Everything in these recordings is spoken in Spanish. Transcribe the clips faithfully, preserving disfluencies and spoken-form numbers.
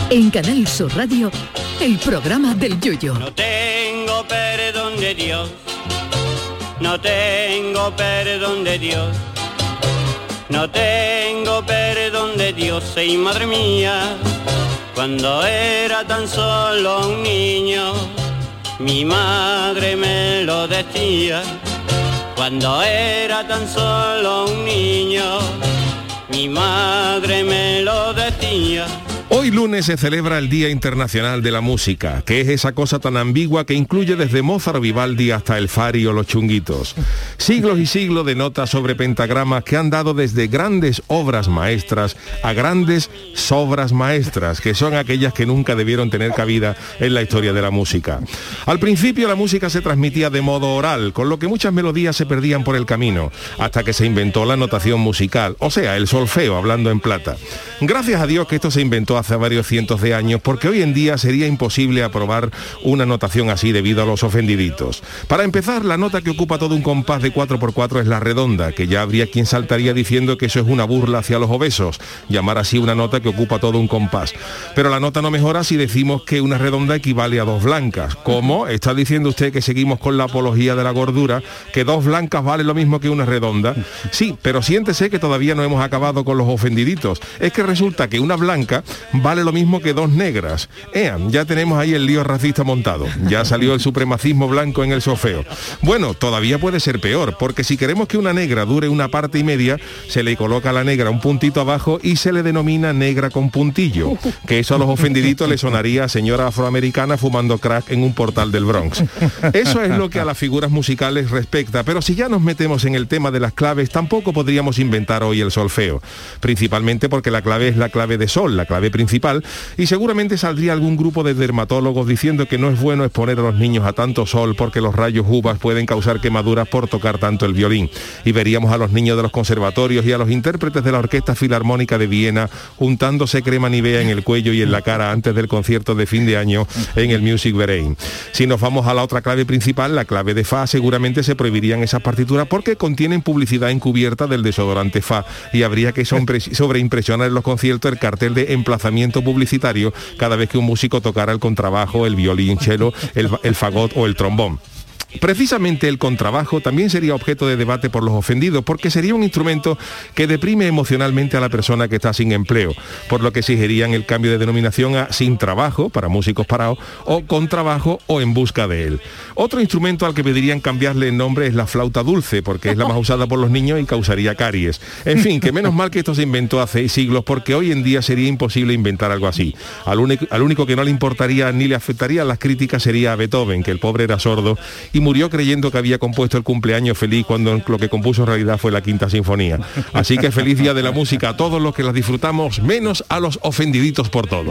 En Canal Sur Radio, el programa del Yoyo. No tengo perdón de Dios, no tengo perdón de Dios, no tengo perdón de Dios, y madre mía, cuando era tan solo un niño, mi madre me lo decía. Cuando era tan solo un niño, mi madre me lo decía. Hoy lunes se celebra el Día Internacional de la Música, que es esa cosa tan ambigua que incluye desde Mozart o Vivaldi hasta el Fari o los Chunguitos. Siglos y siglos de notas sobre pentagramas que han dado desde grandes obras maestras a grandes sobras maestras, que son aquellas que nunca debieron tener cabida en la historia de la música. Al principio la música se transmitía de modo oral, con lo que muchas melodías se perdían por el camino, hasta que se inventó la notación musical, o sea, el solfeo, hablando en plata. Gracias a Dios que esto se inventó hace varios cientos de años, porque hoy en día sería imposible aprobar una notación así debido a los ofendiditos. Para empezar, la nota que ocupa todo un compás de cuatro por cuatro es la redonda, que ya habría quien saltaría diciendo que eso es una burla hacia los obesos, llamar así una nota que ocupa todo un compás. Pero la nota no mejora si decimos que una redonda equivale a dos blancas. ¿Cómo? ¿Está diciendo usted que seguimos con la apología de la gordura, que dos blancas vale lo mismo que una redonda? Sí, pero siéntese que todavía no hemos acabado con los ofendiditos. Es que resulta que una blanca vale lo mismo que dos negras. Ean, ya tenemos ahí el lío racista montado. Ya salió el supremacismo blanco en el solfeo. Bueno, todavía puede ser peor, porque si queremos que una negra dure una parte y media, se le coloca a la negra un puntito abajo y se le denomina negra con puntillo, que eso a los ofendiditos le sonaría a señora afroamericana fumando crack en un portal del Bronx. Eso es lo que a las figuras musicales respecta, pero si ya nos metemos en el tema de las claves, tampoco podríamos inventar hoy el solfeo, principalmente porque la clave es la clave de sol, la clave principal, y seguramente saldría algún grupo de dermatólogos diciendo que no es bueno exponer a los niños a tanto sol porque los rayos U V A pueden causar quemaduras por tocar tanto el violín, y veríamos a los niños de los conservatorios y a los intérpretes de la Orquesta Filarmónica de Viena untándose crema Nivea en el cuello y en la cara antes del concierto de fin de año en el Musikverein. Si nos vamos a la otra clave principal, la clave de Fa, seguramente se prohibirían esas partituras porque contienen publicidad encubierta del desodorante Fa, y habría que sobreimpresionar en los conciertos el cartel de emplazamiento publicitario cada vez que un músico tocara el contrabajo, el violín, cello, el, el fagot o el trombón. Precisamente el contrabajo también sería objeto de debate por los ofendidos, porque sería un instrumento que deprime emocionalmente a la persona que está sin empleo, por lo que exigirían el cambio de denominación a sin trabajo, para músicos parados, o con trabajo o en busca de él. Otro instrumento al que pedirían cambiarle el nombre es la flauta dulce, porque es la más usada por los niños y causaría caries. En fin, que menos mal que esto se inventó hace siglos, porque hoy en día sería imposible inventar algo así. Al único, al único que no le importaría ni le afectaría las críticas sería a Beethoven, que el pobre era sordo y murió creyendo que había compuesto el cumpleaños feliz cuando lo que compuso en realidad fue la quinta sinfonía. Así que feliz día de la música a todos los que la disfrutamos, menos a los ofendiditos por todo.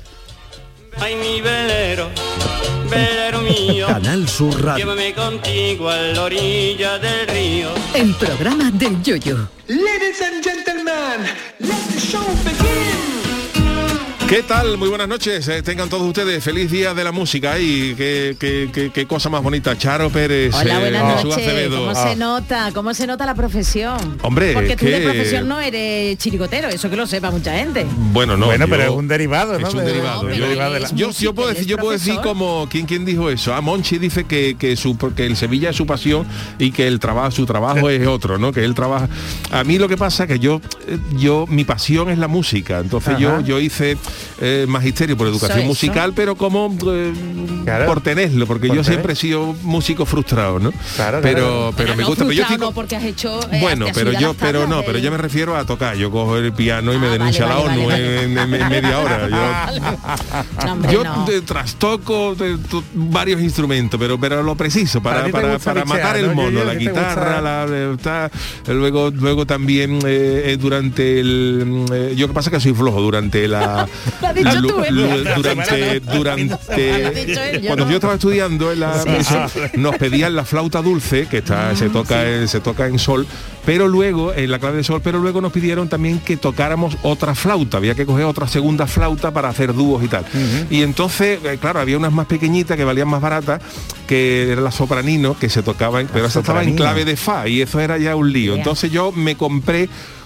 Ay, mi velero, velero mío, Canal Sur Radio. Llévame contigo a la orilla del río. El programa del Yoyo. Ladies and gentlemen, let the show begin. ¿Qué tal? Muy buenas noches, eh, tengan todos ustedes feliz día de la música y qué, qué, qué, qué cosa más bonita. Charo Pérez, hola, buenas eh, Jesús noches. Acevedo. ¿Cómo Ah. se nota? ¿Cómo se nota la profesión? Hombre, porque es tú que... de profesión no eres chirigotero, eso que lo sepa mucha gente. Bueno, no. Bueno, yo... pero es un derivado, ¿no? Es un de... derivado. No, yo, derivado de la... yo, yo puedo decir, yo puedo decir como ¿quién, quién dijo eso. A Monchi dice que, que su que el Sevilla es su pasión y que el trabajo, su trabajo es otro, ¿no? Que él trabaja. A mí lo que pasa es que yo, yo mi pasión es la música. Entonces Ajá. yo, yo hice eh, magisterio por educación Eso, musical, eso. pero como eh, claro. por tenerlo, porque por yo tener. siempre he sido músico frustrado, ¿no? Claro, pero, claro. pero Pero me no gusta. Pero yo frustrado estoy... porque has hecho. Eh, Bueno, te has pero subido a yo, las pero tablas no, de- pero yo me refiero a tocar. Yo cojo el piano y me Ah, denuncia vale, la vale, ONU vale, en, en- en media hora. Yo, No, hombre, yo no. de- trastoco de- tu- varios instrumentos, pero pero lo preciso para, A ti te para, gusta para bichear, matar el ¿no? mono, Yo- yo la que te guitarra, gusta- la, eh, ta- luego luego también eh, eh, durante el eh, yo que pasa que soy flojo durante la Lo has dicho lu- tú, ¿eh? lu- La durante Lo has durante dicho él, yo cuando no. yo estaba estudiando en la Sí, eso, sí. nos pedían la flauta dulce que está se toca en, se toca en sol, pero luego en la clave de sol, pero luego nos pidieron también que tocáramos otra flauta, había que coger otra segunda flauta para hacer dúos y tal. Uh-huh. Y entonces, eh, claro, había unas más pequeñitas que valían más baratas, que era la sopranino, que se tocaba, en, pero esa estaba en clave de fa y eso era ya un lío. Yeah. Entonces yo me compré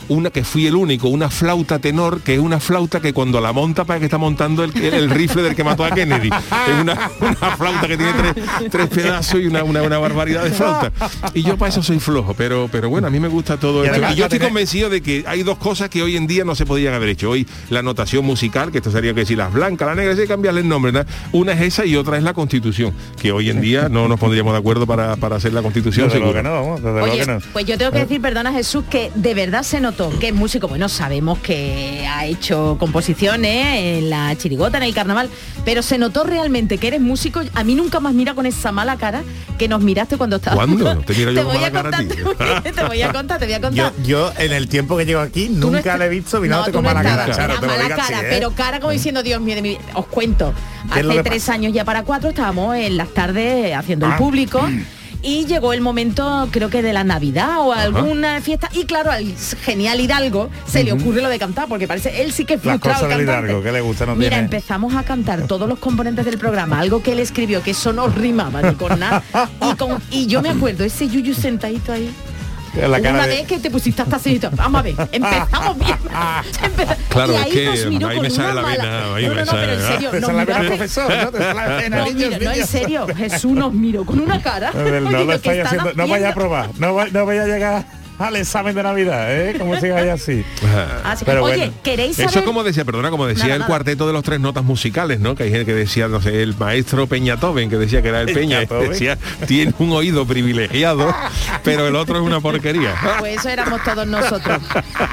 una que fui el único, una flauta tenor, que es una flauta que cuando la monta parece que está montando el, el, el rifle del que mató a Kennedy. Es una, una flauta que tiene tres, tres pedazos y una, una, una barbaridad de flauta. Y yo para eso soy flojo, pero, pero bueno, a mí me gusta todo esto. Y yo estoy convencido de que hay dos cosas que hoy en día no se podían haber hecho. Hoy la notación musical, que esto sería que si las blancas, las negras, hay que cambiarle el nombre, ¿no? Una es esa y otra es la Constitución, que hoy en día no nos pondríamos de acuerdo para, para hacer la Constitución. Desde luego que no, vamos, desde luego que no. Pues yo tengo que decir, perdona Jesús, que de verdad se notó que es músico. Bueno, sabemos que ha hecho composiciones en la chirigota, en el carnaval, pero se notó realmente que eres músico. A mí nunca más mira con esa mala cara que nos miraste cuando estábamos. ¿Cuándo? Te miro yo con mala cara a ti. Te voy, te voy a contar, te voy a contar. Yo, yo en el tiempo que llego aquí nunca no le he visto mirándote no, con no mala cara. Charo, te mala cara, así, ¿eh? Pero cara como diciendo, Dios mío, de mi... os cuento. Hace tres pasa? años ya para cuatro estábamos en las tardes haciendo ah. el público. Y llegó el momento, creo que de la Navidad o alguna Ajá. fiesta. Y claro, al genial Hidalgo se uh-huh. le ocurre lo de cantar, porque parece, él sí que es frustrado cantante. Hidalgo, que le gusta, no Mira, tiene... empezamos a cantar todos los componentes del programa, algo que él escribió, que eso no rimaba ni con nada. Y, con, y yo me acuerdo, ese Yuyu sentadito ahí. La cara una de... vez que te pusiste hasta así, vamos a ver, empezamos bien. Empezamos. Claro, y ahí es que nos miró ahí con me sale una la vena. mala... Ahí no, no, no, pero en serio, nos miraste... profesor, ¿no? Te sale la vena, no, niños, mira, niños. no, en serio, Jesús nos miró con una cara. No, no, lo estáis haciendo, no vaya a probar, no, va, no vaya a llegar al examen de Navidad, ¿eh? Como siga así. Ah, sí. Pero Oye, bueno. ¿queréis saber? Eso como decía, perdona, como decía nada, el nada. cuarteto de los tres notas musicales, ¿no? Que hay gente que decía, no sé, el maestro Peñatoven, que decía que era el Peña, decía, tiene un oído privilegiado, pero el otro es una porquería. Pues eso éramos todos nosotros.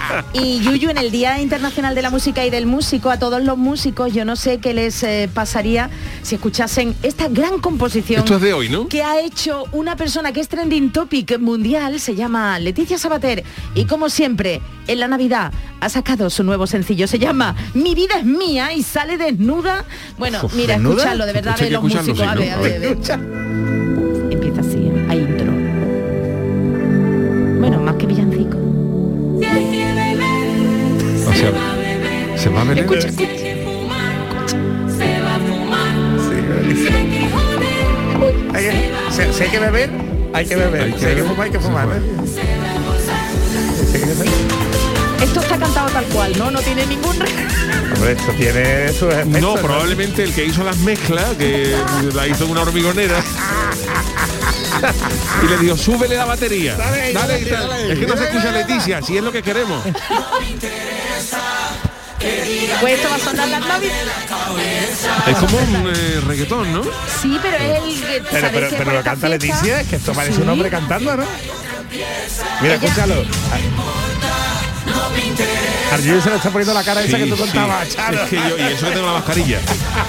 Y Yuyu, en el Día Internacional de la Música y del Músico, a todos los músicos, yo no sé qué les eh, pasaría si escuchasen esta gran composición. Esto es de hoy, ¿no? Que ha hecho una persona que es trending topic mundial, se llama Leticia Sabater, y como siempre, en la Navidad ha sacado su nuevo sencillo, se llama Mi vida es mía y sale desnuda. Bueno, Uf, mira, ¿desnuda? Escuchadlo, de verdad, de los músicos. Sí, ¿no? a ver, a ver, a ver. Empieza así, hay intro. Bueno, más que villancico. O sea, se va a beber. Escucha, escucha. Hay que, si, si hay que beber, hay que beber. Hay que, si hay que fumar, hay que fumar. ¿eh? Esto está cantado tal cual, ¿no? No tiene ningún... Hombre, esto tiene sus efectos. No, probablemente el que hizo las mezclas, que la hizo una hormigonera, y le dijo, súbele la batería. Dale, dale, dale, dale. Es que no se escucha Leticia, si es lo que queremos. Pues esto va a sonar las navidades. Es como un eh, reggaetón, ¿no? Sí, pero es el... Pero, pero, pero lo canta Leticia, es que esto parece ¿sí? un hombre cantando, ¿no? Mira, ella... escúchalo. Argyle se le está poniendo la cara esa sí, que tú contabas, sí. Charo. Es que yo, y eso que tengo la mascarilla.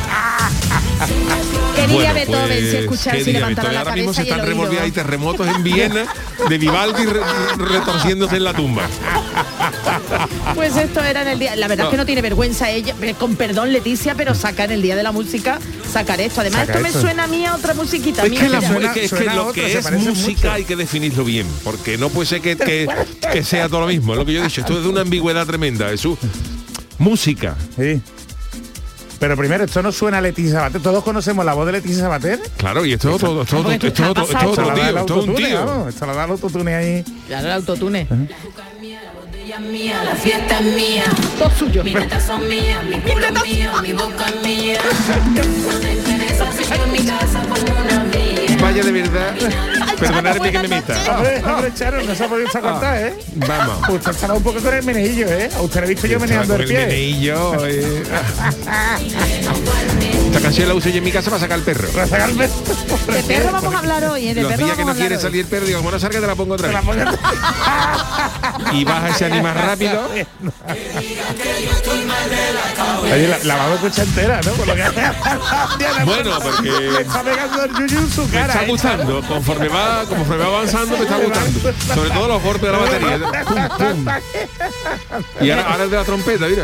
¿Qué diría bueno, Beethoven pues, si escuchara si levantara la ahora cabeza mismo se están remolviendo hay terremotos en Viena de Vivaldi re, retorciéndose en la tumba. Pues esto era en el día. La verdad no. es que no tiene vergüenza ella, con perdón Leticia, pero saca en el día de la música, sacar esto. Además saca esto, esto me suena a mí a otra musiquita. Es que, la, suena, es que, es que lo que es música mucho. Hay que definirlo bien, porque no puede ser que, que, que sea todo lo mismo. Es lo que yo he dicho, esto es de una ambigüedad tremenda. Es su música. Sí. Pero primero, esto no suena a Leticia Sabater. ¿Todos conocemos la voz de Leticia Sabater? Claro, y esto es otro, esto es otro, esto es otro, esto es otro tío, esto es un tío. Esto lo da el autotune ahí. Claro, el autotune. Mía, la fiesta es mía, todo suyo. Mis tetas son mías, mi culo es mío, mi boca es mía. No te interesa si yo en mi casa como una mía. Vaya de verdad, perdonadme que me meta. Hombre, hombre, Charo, no se ha podido contar, ¿eh? Vamos. Usted está un poco con el menejillo, ¿eh? A usted le he visto yo meneando el pie. El menejillo, eh. Esta canción la uso yo en mi casa para sacar el perro. Para sacar el perro. De perro vamos a hablar hoy, ¿eh? De Los perro días que no quiere hoy. Salir el perro, digo, como no salga te la pongo otra vez. Y baja ese animal rápido. Oye, la, la vamos a escuchar entera, ¿no? Por lo que bueno, porque me está pegando el yuyu en su cara. Me está gustando, conforme va, conforme va avanzando me está gustando. Sobre todo los golpes de la batería. Pum, pum. Y ahora, ahora el de la trompeta, mira.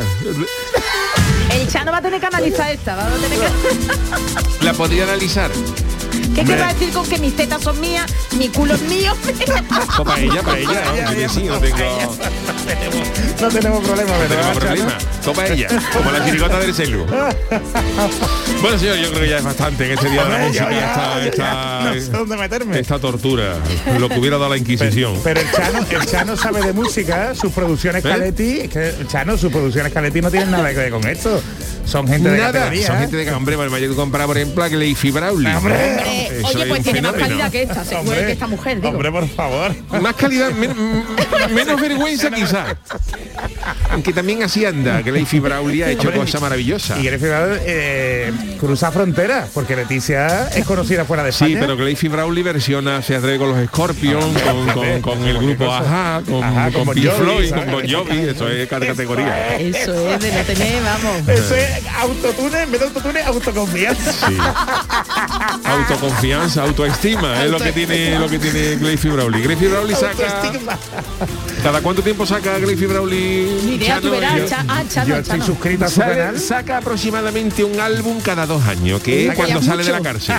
El Chano va a tener que analizar esta, va a tener que... La podría analizar. ¿Qué Hombre. querrá decir con que mis tetas son mías, mi culo es mío? Pues para ella, para ella, ¿no? Yo que sí, no tengo, No tenemos problema, no ¿verdad? tengo problema. Topa ella, como la chirigota del celu. Bueno, señor, yo creo que ya es bastante en este día de la Hombre, música, yo ya- esta, yo ya esta, no sé dónde meterme. esta tortura, lo que hubiera dado la Inquisición. Pero el Chano, el Chano sabe de música, sus producciones ¿Eh? Caletti, es que el Chano, sus producciones Caletti no tienen nada que ver con esto. Son gente de Nada, categoría. son gente de hombre, el mayor que compara, por ejemplo, a Leify Brauli. Hombre, Hombre, Eso oye, es pues un tiene más fenómeno. calidad que esta, se Hombre, que esta mujer, digo. Hombre, por favor. Más calidad, men- menos vergüenza quizá. Aunque también así anda, que Leify Brauli ha hecho Hombre, cosas maravillosas. Y quiere fijar, eh, cruza fronteras, porque Leticia es conocida fuera de España. Sí, pero que Leify Brauli versiona, se atreve con los Scorpions, con, con, con el grupo Ajá, con, Ajá, con, con Bon Pink Jovi, Floyd, ¿sabes? con Bon Jovi, eso es cada categoría. Eso es de no tener, vamos. Eso es autotune, en vez de autotune, autoconfianza. Sí. Autoconfianza, autoestima, es lo que tiene lo que tiene Leify Brauli. Leify Brauli saca. Autoestima. ¿Cada cuánto tiempo saca Leify Brauli? Ni idea, tú Chano? verás, Yo- Cha- ah, Chano, Yo estoy Chano. suscrito a su Sale- canal. saca aproximadamente un álbum cada dos años, que es Vaya, cuando sale de la mucho. cárcel.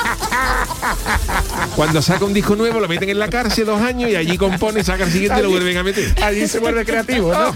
Cuando saca un disco nuevo lo meten en la cárcel dos años y allí compone, saca el siguiente y lo vuelven a meter. Allí se vuelve creativo, ¿no?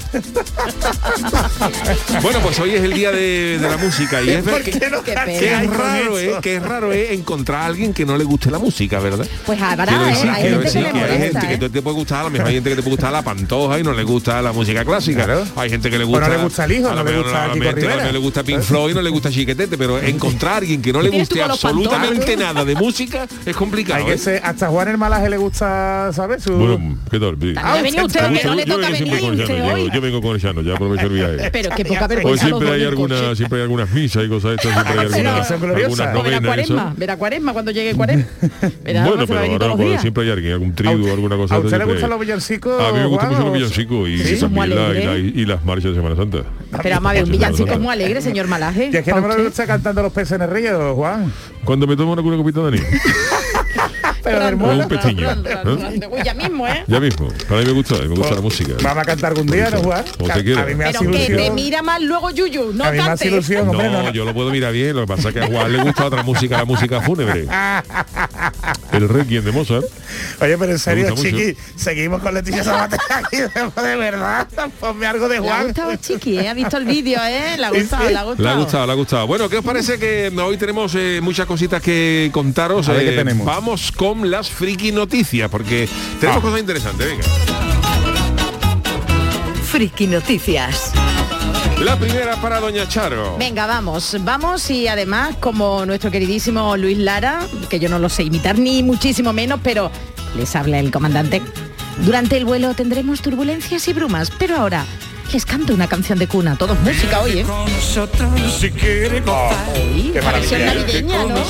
Bueno, pues hoy es el día de, de la música y es ver ¿Por que, qué no qué cantáis que es con raro, eso? eh, que es raro es encontrar a alguien que no le guste la música, ¿verdad? Pues habrá, Quiero ¿eh? decir, Hay quiero gente decir que que le hay molesta, gente que ¿eh? te puede gustar, a lo mejor hay gente que te puede gustar la Pantoja y no le gusta la música clásica. Claro. Hay gente que le O gusta. no le gusta el hijo, a lo no le mejor gusta a la Kiko gente Rivera. no le gusta Pink Floyd, no le gusta Chiquetete, pero encontrar a alguien que no le Tienes guste tú a los absolutamente Pantoja. nada de música es complicado. Hay que ¿eh? ser, hasta Juan el Malaje le gusta, ¿sabes? Su... Bueno, ¿qué tal? Sí. También ha venido usted, que no le toca venir usted hoy. Yo vengo con el Chano, ya aprovecho el viaje. Pero qué poca Hoy vergüenza los siempre dos hay del alguna, coche. siempre hay algunas misas y cosas estas, siempre hay Sí, algunas, son gloriosas. algunas O verá novenas. eso. cuaresma, verá cuaresma cuando llegue cuaresma. Verá, Bueno, pues, se va pero a venir ahora todos los pues, días. siempre hay alguien, algún trigo, alguna cosa. ¿A usted le siempre- gustan los villancicos? A mí me gustan Juan, mucho los o- villancicos y, ¿Sí? Son muy también la, y, la- alegres. y las marchas de Semana Santa. Pero vamos a ver, un Sí, villancico claro. muy alegre, señor Malaje. Y es que no ¿Pa me lo usted? gusta cantando los peces en el río, Juan. Cuando me tomo una cura copita de anís. Pero del O mono. un pestiño. Ran, ran, ¿no? ran. Uy, ya mismo, ¿eh? Ya mismo. Para mí me gusta, me gusta la música. Vamos a cantar algún día, ¿no, Juan? Como Que te a- quiera. A mí me hace Pero que te ilusión. mira más luego Yuyu, no A mí me hace cante. ilusión, hombre. No, No, no. yo lo puedo mirar bien, lo que pasa es que a Juan le gusta otra música, la música fúnebre. El Requiem de Mozart. Oye, pero en serio, gusta mucho. Chiqui, seguimos con Leticia Sabater aquí, de verdad. Ponme algo de Le ha Juan. gustado Chiqui, ¿eh? Ha visto el vídeo, ¿eh? Le ha Sí, gustado, sí. le ha gustado. Le ha gustado, le ha gustado. Bueno, ¿qué os parece que hoy tenemos eh, muchas cositas que contaros? A ver, ¿qué Eh, tenemos? Vamos con las friki noticias, porque tenemos Ah. cosas interesantes, venga. Friki Noticias. La primera para Doña Charo. Venga, vamos, vamos y además como nuestro queridísimo Luis Lara, que yo no lo sé imitar ni muchísimo menos, pero les habla el comandante. Durante el vuelo tendremos turbulencias y brumas, pero ahora les canto una canción de cuna. Todos música hoy, ¿eh? Oh, Hoy, qué la versión maravilla. navideña, ¿no?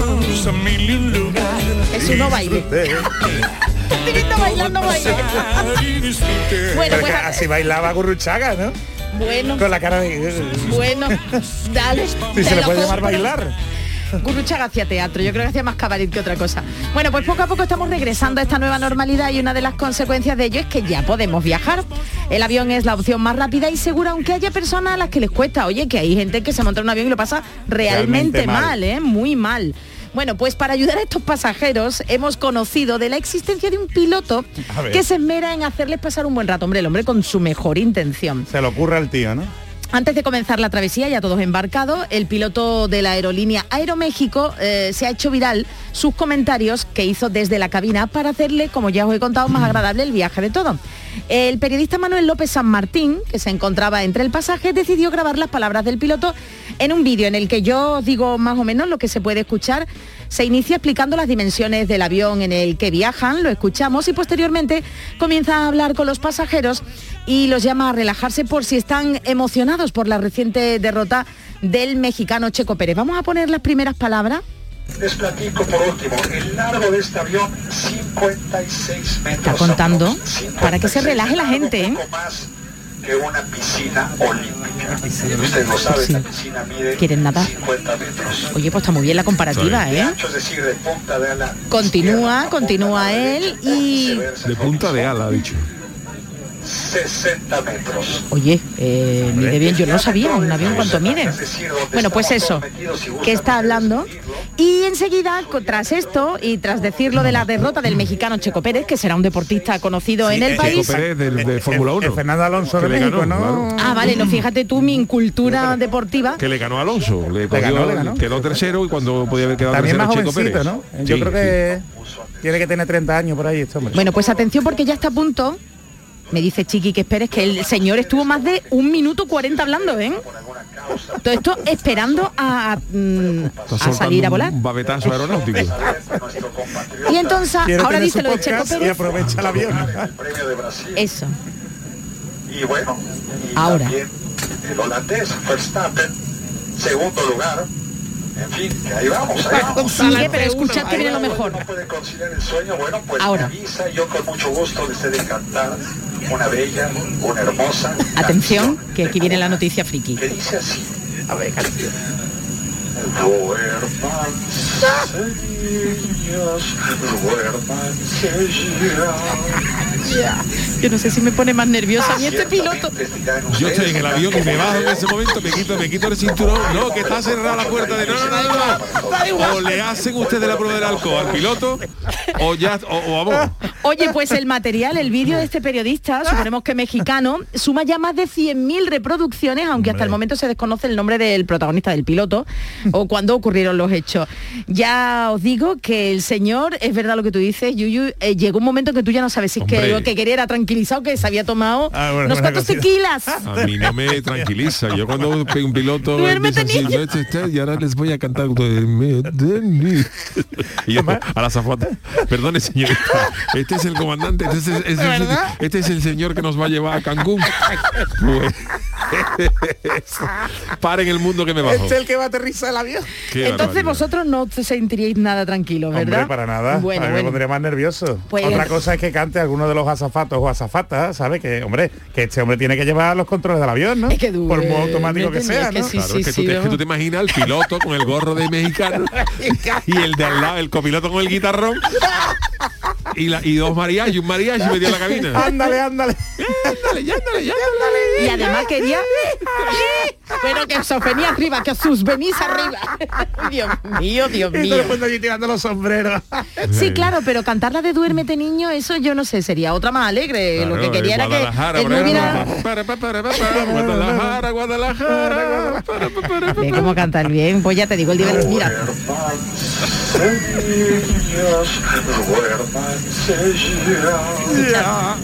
Es uno baile. Tirito bailando baile. Bueno, Pero pues que así bailaba Gurruchaga, ¿no? bueno, Con la cara de... bueno, dale. Si te se le lo puede llamar compro. bailar. Gurruchaga hacía teatro, yo creo que hacía más cabaret que otra cosa. Bueno, pues poco a poco estamos regresando a esta nueva normalidad y una de las consecuencias de ello es que ya podemos viajar. El avión es la opción más rápida y segura, aunque haya personas a las que les cuesta. Oye, que hay gente que se monta en un avión y lo pasa realmente, Realmente mal. mal, ¿eh? Muy mal. Bueno, pues para ayudar a estos pasajeros hemos conocido de la existencia de un piloto A ver. que se esmera en hacerles pasar un buen rato. Hombre, el hombre con su mejor intención. Se le ocurre al tío, ¿no? Antes de comenzar la travesía, ya todos embarcados, el piloto de la aerolínea Aeroméxico eh, se ha hecho viral sus comentarios que hizo desde la cabina para hacerle, como ya os he contado, más agradable el viaje de todo. El periodista Manuel López San Martín, que se encontraba entre el pasaje, decidió grabar las palabras del piloto en un vídeo en el que yo os digo más o menos lo que se puede escuchar. Se inicia explicando las dimensiones del avión en el que viajan, lo escuchamos y posteriormente comienza a hablar con los pasajeros y los llama a relajarse por si están emocionados por la reciente derrota del mexicano Checo Pérez. Vamos a poner las primeras palabras. Les platico por último, el largo de este avión, cincuenta y seis metros. Está contando amigos, para que se relaje la largo, gente, ¿eh? Un poco más que una piscina olímpica. Ustedes lo saben, Sí. la piscina mide ¿Quieren nadar? cincuenta metros. Oye, pues está muy bien la comparativa, De ¿eh? ancho, es decir, de punta de ala Continúa, izquierda a punta continúa de ala él derecha, y- viceversa, De punta de ala, ha dicho. sesenta metros. Oye, eh, mide bien, yo no sabía, un avión cuánto mide. Bueno, pues eso, que está hablando. Y enseguida, co- tras esto, y tras decir lo de la derrota del mexicano Checo Pérez, que será un deportista conocido en el Checo país. Pérez del- de Fórmula El uno. Fernando Alonso de Que le México, ganó, ¿no? claro. Ah, vale, no, fíjate tú mi incultura deportiva. Que le ganó a Alonso, le, cogió- ganó, le ganó. quedó tercero y cuando podía haber quedado También tercero más Checo jovencito, Pérez. ¿no? Yo Sí, creo sí. que tiene que tener treinta años por ahí este hombre. Bueno, pues atención porque ya está a punto. Me dice Chiqui que esperes que el señor estuvo más de un minuto cuarenta hablando, ¿eh? Todo esto esperando a, mm, Está a soltando salir a volar. un babetazo aeronáutico. Y entonces, Quiere ahora tener dice su lo de Checo podcast y Pérez. aprovecha el avión. El premio de Brasil. Eso. Y bueno, y Ahora. también el holandés Verstappen, segundo lugar. En fin, que ahí vamos, ahí vamos. Sigue, pero escuchad que viene lo mejor. No puede conciliar el sueño, bueno, pues Ahora. me avisa, yo con mucho gusto les he de cantar una bella, una hermosa Atención, canción que aquí viene la noticia friki. que dice así. A ver, canción. Duérmanse, niños, duérmanse ya. Yo no sé si me pone más nerviosa a mí este piloto. Ciertamente dirán Yo estoy ustedes en el avión y me bajo en ese momento, me quito, me quito el cinturón, no, que está cerrada la puerta de no, no, no, no. O le hacen ustedes la prueba del alcohol al piloto, o ya, o, o vamos. Oye, pues el material, el vídeo de este periodista, suponemos que mexicano, suma ya más de cien mil reproducciones, aunque hasta el momento se desconoce el nombre del protagonista, del piloto, o cuándo ocurrieron los hechos. Ya os digo que el señor, es verdad lo que tú dices, Yuyu, eh, llegó un momento en que tú ya no sabes si es que Hombre. lo que quería era tranquilizado, que se había tomado Ah, bueno, unos buena cuantos cosita. tequilas. A mí no me tranquiliza. Yo cuando un piloto Duérmete, empieza así, niño. "No, este está, y ahora les voy a cantar duérmete, niño". Y yo a la zafata, perdone señorita, este es el comandante, este es, este es el, este es el señor que nos va a llevar a Cancún. Pues, paren el mundo que me bajo. Este es el que va a aterrizar el avión. Qué Entonces barbaridad. vosotros no os sentiríais nada tranquilos, ¿verdad? Hombre, para nada. Bueno, a mí bueno. me pondría más nervioso. Pues- Otra cosa es que cante alguno de los azafatos o azafatas, ¿sabe? Que, hombre, que este hombre tiene que llevar los controles del avión, ¿no? Es que Por muy automático que duérmete, sea, es que ¿no? sí, Claro, sí, es que, sí, tú, te, es que ¿no? tú te imaginas al piloto con el gorro de mexicano y el de al lado, el copiloto con el guitarrón y, la, y dos mariachis, un mariachi metido en la cabina. Ándale, ándale. Ándale, ya, ándale, ya, ándale. Y además quería... Pero que os venía arriba, que os venís arriba. Dios mío, Dios Y todo mío. el mundo allí tirando los sombreros. Sí, claro, pero cantar la de Duérmete Niño, eso yo no sé, sería otra más alegre. Claro, Lo que quería en era que Guadalajara, él por no hubiera... ejemplo. Para, para, para, para, Guadalajara, Guadalajara. Para, para, para, Ve para. cómo cantar bien, pues ya te digo, el nivel... Mira, Duérmanse, niños, duérmanse ya.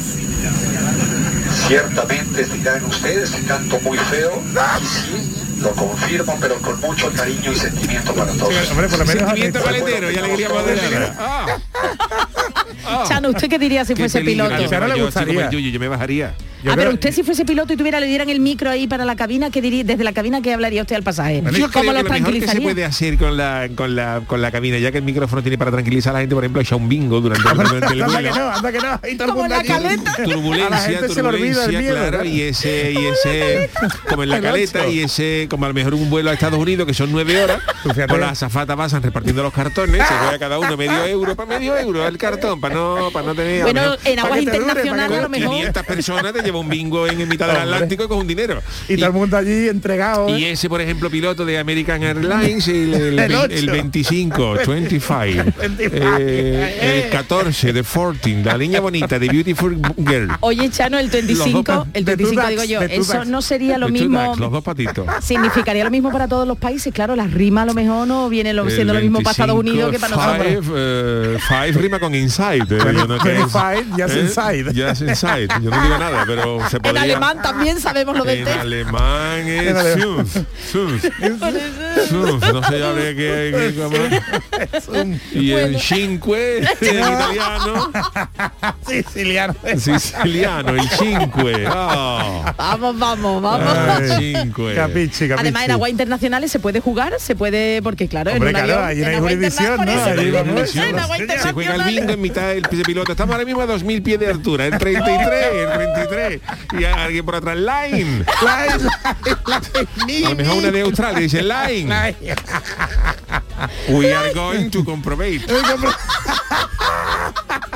Ciertamente dirán ustedes que canto muy feo, y sí, lo confirmo, pero con mucho cariño y sentimiento para todos. Hombre, por lo menos... Sentimiento paletero y alegría moderada. Ah. Ah. Chano, ¿usted qué diría si Qué fuese peligro. piloto? A Chano le Yo, así como gustaría. el Yuyu, yo me bajaría. Yo Ah, pero creo- usted si fuese piloto y tuviera, le dieran el micro ahí para la cabina, ¿qué diría? Desde la cabina, ¿qué hablaría usted al pasaje? Yo ¿Cómo creo lo que lo mejor que se tranquilizaría? puede hacer con la, con la con la cabina, ya que el micrófono tiene para tranquilizar a la gente, por ejemplo, echar un bingo durante, durante el Anda vuelo. que no, anda que no. Y todo el Como mundo la allí. caleta. A la Turbulencia, gente se le olvida el turbulencia, miedo, claro, ¿verdad? y ese, y ese, como en la El caleta, ocho. y ese, como a lo mejor un vuelo a Estados Unidos, que son nueve horas, Tú fíjate. pues las azafatas pasan repartiendo los cartones, se juega cada uno medio euro, para medio euro el cartón, para no, para no tener... a lo Bueno, mejor en aguas que te dure, para que internacionales a lo con mejor... quinientas personas te lleva un bingo en, en mitad del Hombre. Atlántico y con un dinero. Y todo el mundo allí entregado. Y ese, por ejemplo, piloto de American Airlines, el, el, El vein- ocho. el veinticinco, veinticinco, eh, el catorce, de catorce, la niña bonita, de Beautiful Girl. Oye, Chano, el Los dos veinticinco, pa- el de veinticinco Tudax, digo yo, de eso Tudax. no sería lo The Two mismo... Ducks, los dos patitos. Significaría lo mismo para todos los países, claro, las rimas a lo mejor no viene lo, siendo lo mismo para Estados Unidos que para nosotros. Five, eh, five rima con inside. eh, yo no sé. veinticinco, just Eh, inside. Just inside. Yo no digo nada, pero se En podría... alemán también sabemos lo del En té. alemán En es alemán. fünf, fünf, fünf, no sé, habría que, que cómo. Y el cinque en italiano, Siciliano. siciliano, el cinque. Ah, Vamos, vamos, vamos. Ay, cinque. Capichi, capichi. Además, en aguas internacionales se puede jugar, se puede, porque claro, Hombre, en un claro, avión, ahí no en hay agua jurisdicción, interna- ¿no? por eso, Ahí en vamos. aguas Se juega el internacionales. bingo en mitad del de piloto. Estamos ahora mismo a dos mil pies de altura, en treinta y tres, en treinta y tres. Y alguien por atrás, line. A lo mejor una de Australia dice line. We are going to comprobate.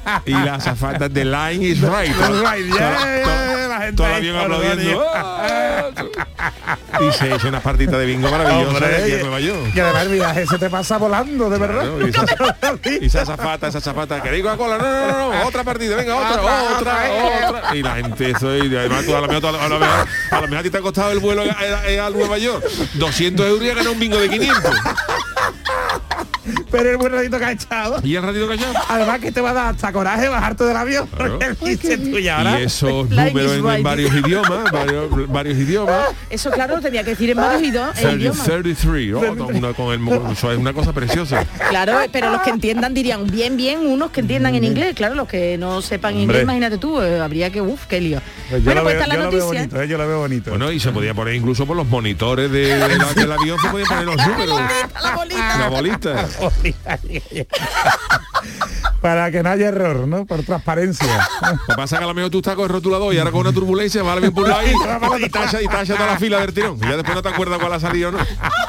Y la azafata de line is right. Right, yeah, Toda- yeah, la gente Todo el ahí avión con aplaudiendo. Y se echa unas partitas de bingo maravillosas Hombre, aquí en y- Nueva York. Y además el viaje se te pasa volando, de verdad. Claro, y esa, y esa azafata, esa azafata, ¿queréis Coca-Cola? No, no, no, no, otra partida, venga, otra, otra, otra. Y la gente eso, y además tú a lo mejor, a lo mejor, a lo mejor a ti te ha costado el vuelo a, a- a Nueva York doscientos euros y has ganado un bingo de quinientos. Pero el buen ratito que ha echado. ¿Y el ratito callado? Además que te va a dar hasta coraje bajarte del avión. Claro. Porque él dice tú y ahora. Y esos Line números is en, en right. varios idiomas, varios, varios idiomas. Eso claro lo tenía que decir en varios ido- en idiomas. treinta y tres, oh, una, con el, con- eso es una cosa preciosa. Claro, pero los que entiendan dirían bien, bien, unos que entiendan en inglés, claro, los que no sepan Hombre. inglés, imagínate tú, eh, habría que, uff, qué lío. Pues yo Bueno, lo pues veo, está la yo lo veo noticia. bonito, eh, yo lo veo bonito. Bueno, y se podía poner incluso por los monitores de, de la- del avión, se podían poner los números. La bolita. La bolita. Para que no haya error, ¿no? Por transparencia. Lo que pasa es que a lo mejor tú estás con el rotulador y ahora con una turbulencia va bien por un lado y, y tacha y tacha toda la fila del tirón. Y ya después no te acuerdas cuál ha salido o no.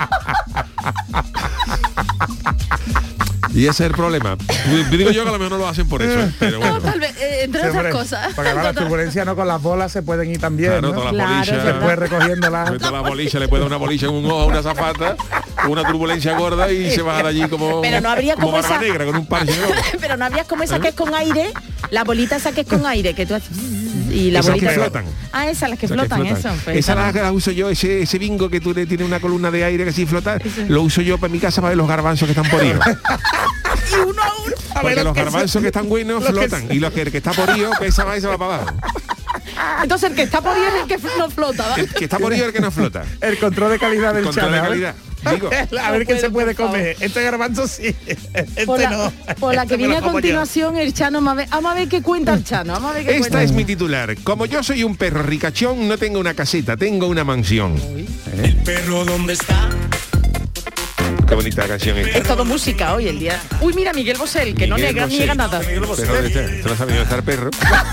Y ese es el problema. Digo yo que a lo mejor no lo hacen por eso, ¿eh? Pero No, bueno. tal vez, eh, entre Sí, otras hombre, cosas. Porque además las turbulencias no con las bolas se pueden ir también, Claro, ¿no? todas las Claro, bolillas. es Después verdad. recogiéndolas. Mete la bolilla, le puede dar una bolilla en un ojo a una zafata, una turbulencia gorda y se baja de allí como, Pero no habría como como barba esa- negra con un parche. ¿No? Pero no habías como esa que es con aire, la bolita esa que es con aire, que tú haces y la Esas que bolita flotan. Ah, esas las que Esas que flotan, flotan. eso. Pues, Esa esa la, la uso yo, ese, ese bingo que tú le tienes una columna de aire que sí flota, lo uso yo para mi casa para ver los garbanzos que están poridos. y uno a uno. Porque los garbanzos que están buenos flotan y los que, el que está porido, pues esa va y se va para abajo. Entonces el que está por ahí es el que no flota, ¿vale? El que está porido es el que no flota. El control de calidad del Control de channel. calidad. Digo, A ver No qué se puedo, puede por favor. comer. Este garbanzo sí. Este Por la, no. por la que Este me viene lo a como yo. continuación el Chano, vamos a ver, vamos a ver qué cuenta el Chano, vamos a ver qué esta cuenta. es mi titular. Como yo soy un perro ricachón, no tengo una caseta, tengo una mansión. El perro dónde está. Qué bonita canción esta. Es todo música hoy el día. Uy, mira, Miguel Bosé, que no Miguel niega, Bosé. niega nada. ¿Pero dónde está? ¿Tú no sabes dónde está el perro?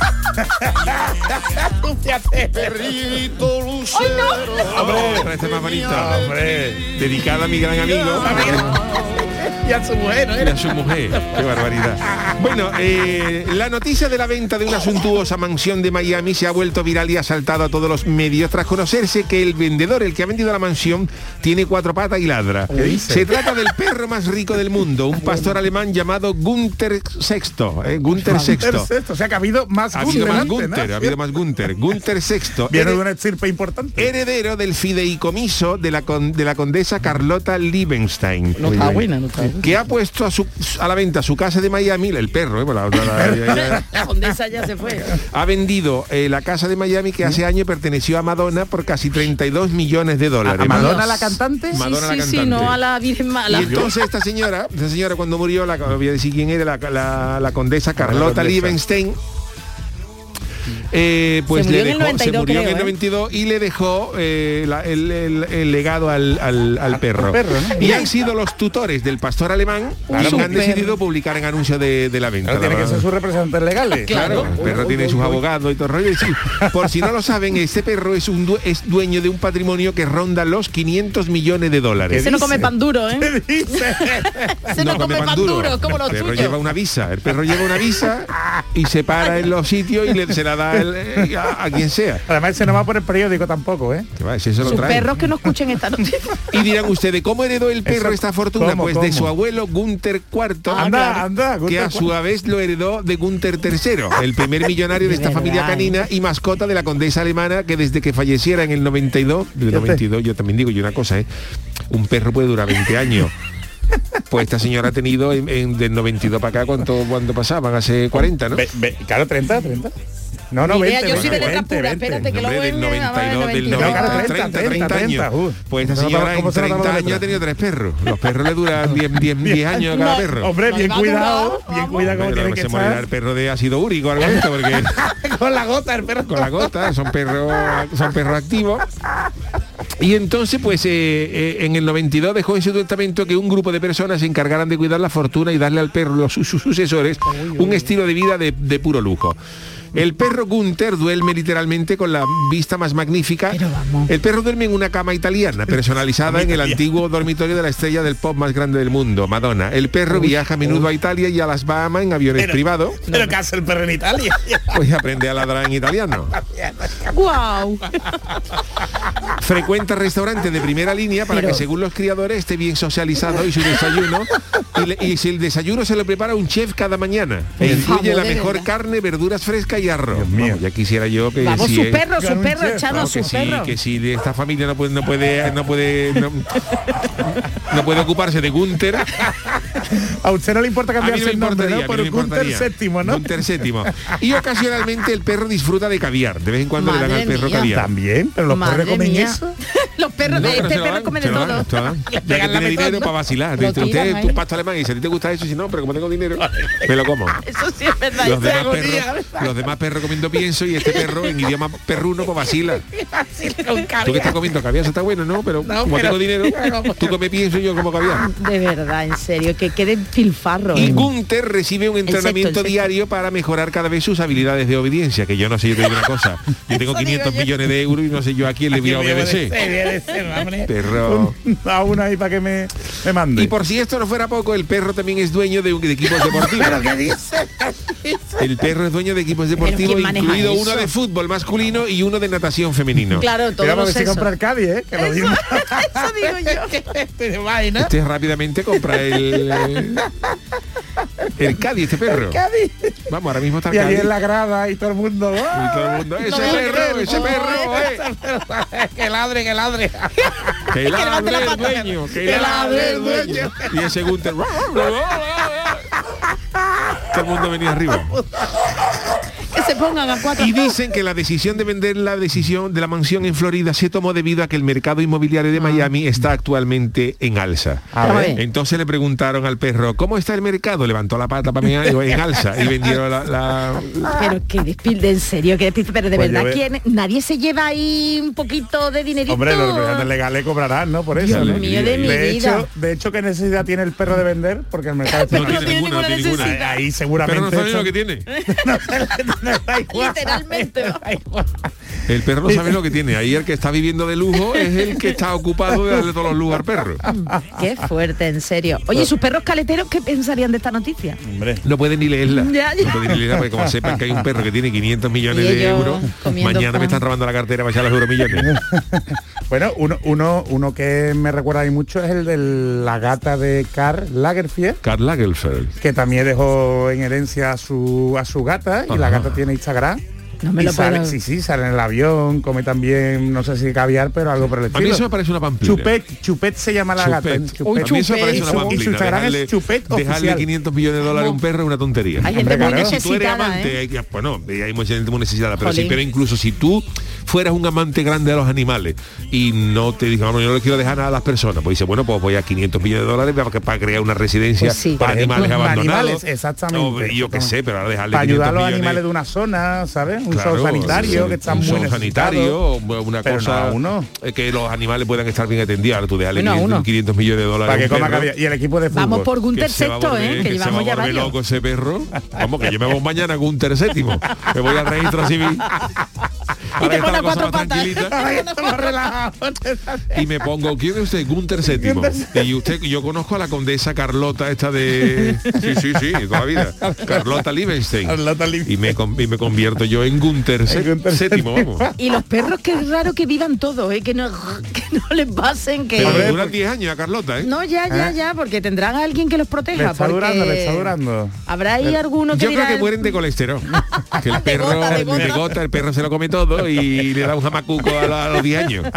Perrito lucero. Hombre, esta es más bonita. Hombre. Dedicada a mi gran amigo Y a su mujer, y a su mujer. Qué barbaridad. Bueno, eh, la noticia de la venta de una suntuosa mansión de Miami se ha vuelto viral y ha saltado a todos los medios tras conocerse que el vendedor, el que ha vendido la mansión, tiene cuatro patas y ladra. dice? Se trata del perro más rico del mundo, un pastor alemán llamado Gunther sexto. Eh, Gunther sexto. Sexto. O sea que ha habido más Ha habido más delante, ¿no? Gunther, ha habido más Gunther. Gunther sexto. Viene de Here- una estirpe importante. heredero del fideicomiso de la, con- de la condesa Carlota Liebenstein. No está buena, no está buena. Que ha puesto a, su, a la venta su casa de Miami, el perro, ¿eh? Bueno, la- la- la- ya- La condesa ya se fue. ha vendido eh, la casa de Miami que hace años perteneció a Madonna por casi treinta y dos millones de dólares. ¿A Madonna la cantante? Madonna sí, la sí, sí, cantante. no a la Virgen Mala. Y entonces esta señora, esta señora cuando murió, la, voy a decir quién era, la, la- la condesa Carlota condesa. Liebenstein, eh, pues Se murió le en el dejó, noventa y se dos, murió en creo, el ¿eh? noventa y dos y le dejó eh, la- el, el- el legado al, al- al perro. perro, ¿no? Y han sido los tutores del pastor alemán Claro, los que han súper. decidido publicar en anuncio de, de la venta. Claro, tiene La- que ser sus representantes legales. Claro, el perro tiene sus abogados y todo el rollo. Y sí, por si no lo saben, este perro es un due- es dueño de un patrimonio que ronda los quinientos millones de dólares. Ese no come pan duro, ¿eh? ¿Qué dice? Ese no, come pan duro, como los El perro tuyos. lleva una visa, el perro lleva una visa y se para en los sitios y le, se la da el- eh, a, a quien sea. Además ese no va por el periódico tampoco, ¿eh? Que va, si eso lo Sus trae. perros que no escuchen esta noticia. Y dirán ustedes, ¿cómo heredó el perro Eso, esta fortuna? ¿cómo, Pues de cómo? su abuelo Gunther cuarto. Ah, anda, claro. anda. Que Gunther a su vez lo heredó de Gunther tercero, el primer millonario de esta De familia verdad, canina y mascota de la condesa alemana que desde que falleciera en el noventa y dos, del Fíjate. noventa y dos, yo también digo yo una cosa, ¿eh? Un perro puede durar veinte años. Pues esta señora ha tenido en, en- del noventa y dos para acá, ¿cuánto, cuánto pasaban? Hace cuarenta, ¿no? Ve- ve- claro, treinta, treinta. No, no, Ni idea, veinte. yo soy de veinte, letras puras, veinte. espérate que lo Hombre, del ven, noventa y dos, vamos, del noventa y dos. noventa, claro, treinta, treinta, treinta años. treinta, uh. Pues esta ¿Cómo se señora nota- en cómo se nota treinta la años letra? ha tenido tres perros. Los perros le duran diez, diez años a cada No, perro. Hombre, No bien le va a cuidado, durar, bien vamos. cuidado como Pero tiene que se morirá el estar. perro de ácido úrico o algo de esto, porque Con la gota el perro. con la gota, son perros, son perros activos. Y entonces, pues eh, eh, en el noventa y dos dejó en su testamento que un grupo de personas se encargaran de cuidar la fortuna y darle al perro, los sus sus sucesores, un estilo de vida de, de puro lujo. El perro Gunther duerme literalmente con la vista más magnífica. Pero vamos. El perro duerme en una cama italiana, personalizada en el antiguo dormitorio de la estrella del pop más grande del mundo, Madonna. El perro viaja a menudo a Italia y a las Bahamas en aviones Pero- privados. Pero ¿qué hace el perro en Italia? Pues aprende a ladrar en italiano. ¡Guau! Frecuenta restaurantes de primera línea para Pero- que, según los criadores, esté bien socializado y su desayuno. Y, le- y si el desayuno se lo prepara un chef cada mañana. E Por incluye favor, la de mejor verdad. carne, verduras frescas y arroz. Dios mío. Vamos, ya quisiera yo que Vamos, si su es- perro, su Claro, un perro, chef, Chano, no, su que si, perro. que si de esta familia no puede no puede no puede no, no puede ocuparse de Gunther. A usted no le importa A mí cambiarse no me el nombre, importaría, ¿no? a mí Por no me Gunther importaría. séptimo, ¿no? Gunther séptimo. Y ocasionalmente el perro disfruta de caviar. De vez en cuando le dan Madre al perro mía. caviar. También, pero los Madre perros comen mía. eso. Los perros, No, de pero este se lo perro dan, come se de lo dan, todo. se lo dan. Ya que pegan la tiene metón, dinero ¿no? para vacilar. Lo Dice, tiran usted ahí. tu pasto alemán y si a ti te gusta eso, si no, pero como tengo dinero, me lo como. Eso sí es verdad. Los eso demás, es agonía. perros, los demás perros comiendo pienso y este perro en idioma perruno pues vacila. Tú que estás comiendo caviar, eso está bueno, ¿no? Pero No, como pero- tengo dinero, tú comes pienso y yo como caviar. De verdad, en serio, que quede filfarro. Y ¿eh? Gunther recibe un entrenamiento el sexto. diario para mejorar cada vez sus habilidades de obediencia, que yo no sé, yo te digo una cosa, yo tengo quinientos millones de euros y no sé yo a quién le voy a obedecer. Perro. A uno ahí para que me, me mande. Y por si esto no fuera poco, el perro también es dueño de, un, de equipos deportivos. ¿Qué dice? El perro es dueño de equipos deportivos, ¿quién maneja incluido eso? uno de fútbol masculino y uno de natación femenino. Claro, todos Mira, los porque si sexos. compra el Cádiz, ¿eh? Que lo Eso, mismo. eso digo yo. ¿Te imaginas? Este rápidamente compra el el Cádiz, este perro. Cádiz. Vamos, ahora mismo está el Y allí Cádiz. en la grada y todo el mundo. Y todo el mundo, ese No, perro, no, ese no, perro, eh. Que ladre, que ladre. Que levante ladre la el pata. dueño, que Que ladre el dueño. Y ese Gunther. Todo el mundo venía arriba. Que se pongan a cuatro. Y dicen que la decisión de vender la decisión de la mansión en Florida se tomó debido a que el mercado inmobiliario de Miami está actualmente en alza. A A ver. ver. Entonces le preguntaron al perro, ¿cómo está el mercado? Levantó la pata para mí en alza y vendieron la... la- Pero que despilde, en serio, que despilde. Pero de Pues verdad, yo ve- ¿quién, nadie se lleva ahí un poquito de dinerito. Hombre, los representantes legales cobrarán, ¿no? Por eso, Dios ¿no? mío de mi de vida. hecho, de hecho, ¿qué necesidad tiene el perro de vender? Porque el mercado está No Pero tiene ninguna, no tiene ninguna. necesidad. ahí seguramente. Pero no sabe eso- lo que tiene. Literalmente. El perro no sabe lo que tiene. Ahí el que está viviendo de lujo es el que está ocupado de darle todos los lujos al perro. Qué fuerte, en serio. Oye, ¿sus perros caleteros qué pensarían de esta noticia? Hombre. No pueden ni leerla. Ya, ya. No pueden ni leerla porque como sepan que hay un perro que tiene quinientos millones Y de ellos euros, comiendo mañana pan. me están robando la cartera para echar los euromillones. Bueno, uno, uno, uno que me recuerda ahí mucho es el de la gata de Karl Lagerfeld, Karl Lagerfeld. que también dejó en herencia a su a su gata y la Ajá. gata tiene Instagram. No me Y lo sale, puedo. sí, sí, sale en el avión, come también, no sé si caviar, pero algo por el A estilo. mí eso me parece una pamplina. Chupet, Chupet se llama la gata. ¿eh? Chupet. A mí eso me parece Y una su- pamplina. Y su Instagram Dejarle, es Chupet dejarle oficial. quinientos millones de dólares a un perro es una tontería. Hay gente Hombre, muy claro. Si tú eres necesitada, amante, ¿eh? hay que- bueno, hay mucha gente muy necesitada, pero sí, Jolín. pero incluso si tú fueras un amante grande de los animales y no te digas, no, yo no le quiero dejar nada a las personas, pues dice, bueno, pues voy a quinientos millones de dólares para, para crear una residencia Pues sí. para Por ejemplo, animales abandonados. animales, exactamente, No, yo qué sé, pero ahora dejarle Para ayudar a los quinientos millones, animales de una zona, ¿sabes? Un claro, show sanitario que están un muy show necesitados. sanitario, o una Pero cosa no a uno. eh, que los animales puedan estar bien atendidos. Ahora tú dejarle Bueno, a quinientos, uno. quinientos millones de dólares Para a que un coma perro, caviar. Y el equipo de fútbol. Vamos por que Gunther se va a sexto, volver- ¿eh? Que que se va a llevamos ya volver varios. loco ese perro. Vamos, que yo me voy mañana con un séptimo. Me voy al registro civil. Y te Para pone estar a cuatro la cosa patas. tranquilita. Ay, estamos relajados. Y me pongo, ¿quién es usted? Gunther séptimo. Y usted, yo conozco a la condesa Carlota esta de... Sí, sí, sí, toda la vida. Carlota Liebenstein. Carlota Liebenstein. Y me, con- y me convierto yo en Gunther sé- Gunther séptimo, séptimo. vamos. Y los perros, qué raro que vivan todos, ¿eh? Que no, que no les pasen, que... Pero Hombre, duran porque- diez años a Carlota, ¿eh? No, ya, ya, ¿Eh? ya, porque tendrán a alguien que los proteja. Le está porque durando, le está durando. Habrá ahí alguno que Yo creo dirá, que mueren de colesterol. Que el perro gota, de de gota. gota, el perro se lo come todo y le da un jamacuco a, la- a los diez años.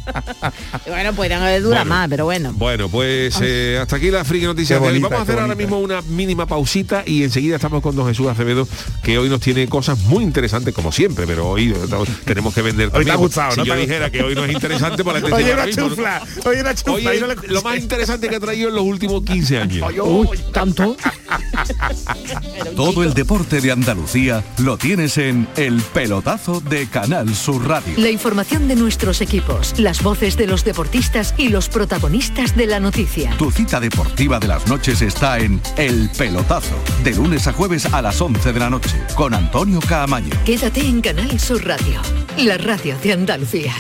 Bueno, podrían haber durado Bueno. más, pero bueno. Bueno, pues eh, hasta aquí la friki noticias Qué de hoy. bonita, Vamos a hacer qué ahora bonita. mismo una mínima pausita y enseguida estamos con don Jesús Acevedo, que hoy nos tiene cosas muy interesantes como siempre, pero hoy eh, tenemos que vender Hoy te también. ha gustado, Si ¿no? yo Te ha dijera que hoy no es interesante, pues la gente Hoy contigo. Oye, una ahora mismo. chufla. Oye, una chufla. Oye, y no le lo más interesante que ha traído en los últimos quince años. Uy, ¿tanto? Todo el deporte de Andalucía lo tienes en El Pelotazo de Canal Sur Radio. La información de nuestros equipos, las voces de los deportistas y los protagonistas de la noticia. Tu cita deportiva de las noches está en El Pelotazo, de lunes a jueves a las once de la noche, con Antonio Caamaño. Quédate en Canal Sur Radio, la radio de Andalucía.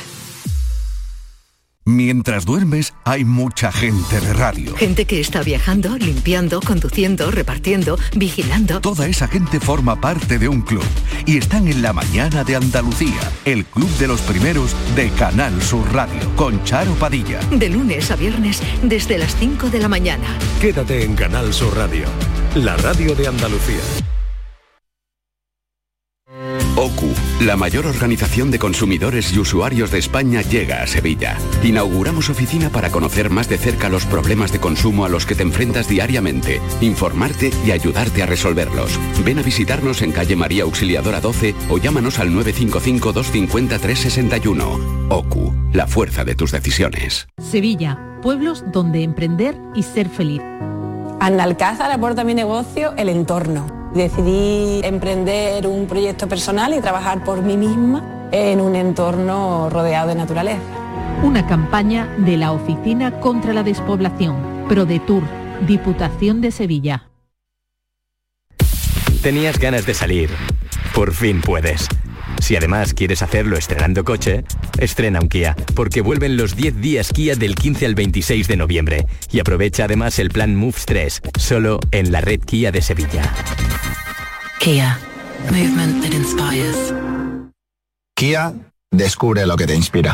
Mientras duermes, hay mucha gente de radio. Gente que está viajando, limpiando, conduciendo, repartiendo, vigilando. Toda esa gente forma parte de un club y están en la mañana de Andalucía, el club de los primeros de Canal Sur Radio, con Charo Padilla. De lunes a viernes, desde las cinco de la mañana. Quédate en Canal Sur Radio, la radio de Andalucía. O C U, la mayor organización de consumidores y usuarios de España, llega a Sevilla. Inauguramos oficina para conocer más de cerca los problemas de consumo a los que te enfrentas diariamente, informarte y ayudarte a resolverlos. Ven a visitarnos en calle María Auxiliadora doce o llámanos al nueve cinco cinco, dos cinco cero, tres seis uno. O C U, la fuerza de tus decisiones. Sevilla, pueblos donde emprender y ser feliz. Analcázar aporta a mi negocio el entorno. Decidí emprender un proyecto personal y trabajar por mí misma en un entorno rodeado de naturaleza. Una campaña de la Oficina contra la Despoblación, ProDetour, Diputación de Sevilla. Tenías ganas de salir. Por fin puedes. Si además quieres hacerlo estrenando coche, estrena un Kia, porque vuelven los diez días Kia del quince al veintiséis de noviembre. Y aprovecha además el plan Moves tres, solo en la red Kia de Sevilla. Kia, movement that inspires. Kia, descubre lo que te inspira.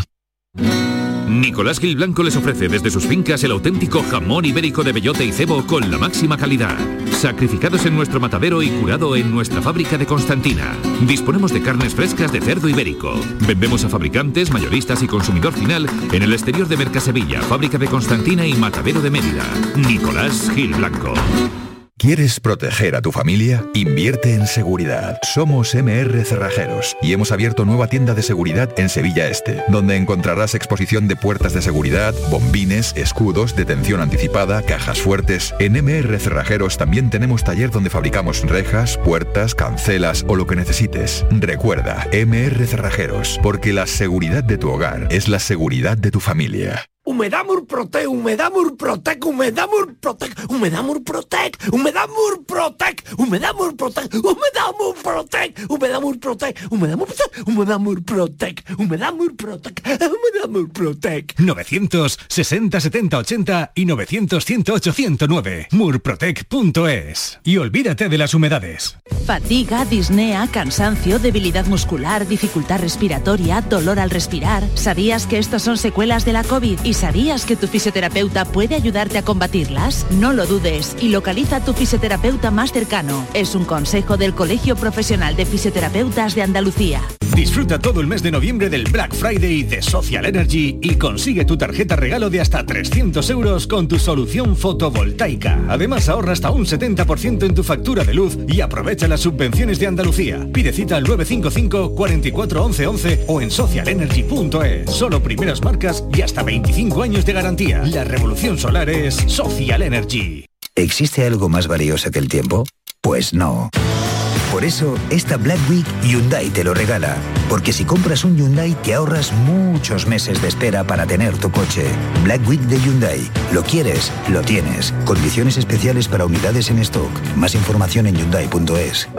Nicolás Gil Blanco les ofrece desde sus fincas el auténtico jamón ibérico de bellota y cebo con la máxima calidad. Sacrificados en nuestro matadero y curado en nuestra fábrica de Constantina. Disponemos de carnes frescas de cerdo ibérico. Vendemos a fabricantes, mayoristas y consumidor final en el exterior de Mercasevilla, fábrica de Constantina y matadero de Mérida. Nicolás Gil Blanco. ¿Quieres proteger a tu familia? Invierte en seguridad. Somos M R Cerrajeros y hemos abierto nueva tienda de seguridad en Sevilla Este, donde encontrarás exposición de puertas de seguridad, bombines, escudos, detención anticipada, cajas fuertes. En M R Cerrajeros también tenemos taller donde fabricamos rejas, puertas, cancelas o lo que necesites. Recuerda, M R Cerrajeros, porque la seguridad de tu hogar es la seguridad de tu familia. Humedad Murprotec, Humedad Murprotec, Humedad Murprotec, Humedad Murprotec, Humedad Murprotec, Humedad Murprotec, Humedad Murprotec, Humedad Murprotec, Humedad Murprotec, Humedad Murprotec, Humedad Murprotec, Humedad Murprotec. novecientos sesenta setenta ochenta y novecientos ciento ocho ciento nueve. murprotec punto es. Y olvídate de las humedades. Fatiga, disnea, cansancio, debilidad muscular, dificultad respiratoria, dolor al respirar. ¿Sabías que estos son secuelas de la COVID? ¿Y sabías que tu fisioterapeuta puede ayudarte a combatirlas? No lo dudes y localiza a tu fisioterapeuta más cercano. Es un consejo del Colegio Profesional de Fisioterapeutas de Andalucía. Disfruta todo el mes de noviembre del Black Friday de Social Energy y consigue tu tarjeta regalo de hasta trescientos euros con tu solución fotovoltaica. Además ahorra hasta un setenta por ciento en tu factura de luz y aprovecha las subvenciones de Andalucía. Pide cita al nueve cinco cinco, cuatro cuatro, once once o en social energy punto es. Solo primeras marcas y hasta veinticinco años de garantía. La revolución solar es Social Energy. ¿Existe algo más valioso que el tiempo? Pues no. Por eso, esta Black Week Hyundai te lo regala. Porque si compras un Hyundai te ahorras muchos meses de espera para tener tu coche. Black Week de Hyundai. Lo quieres, lo tienes. Condiciones especiales para unidades en stock. Más información en hyundai punto es.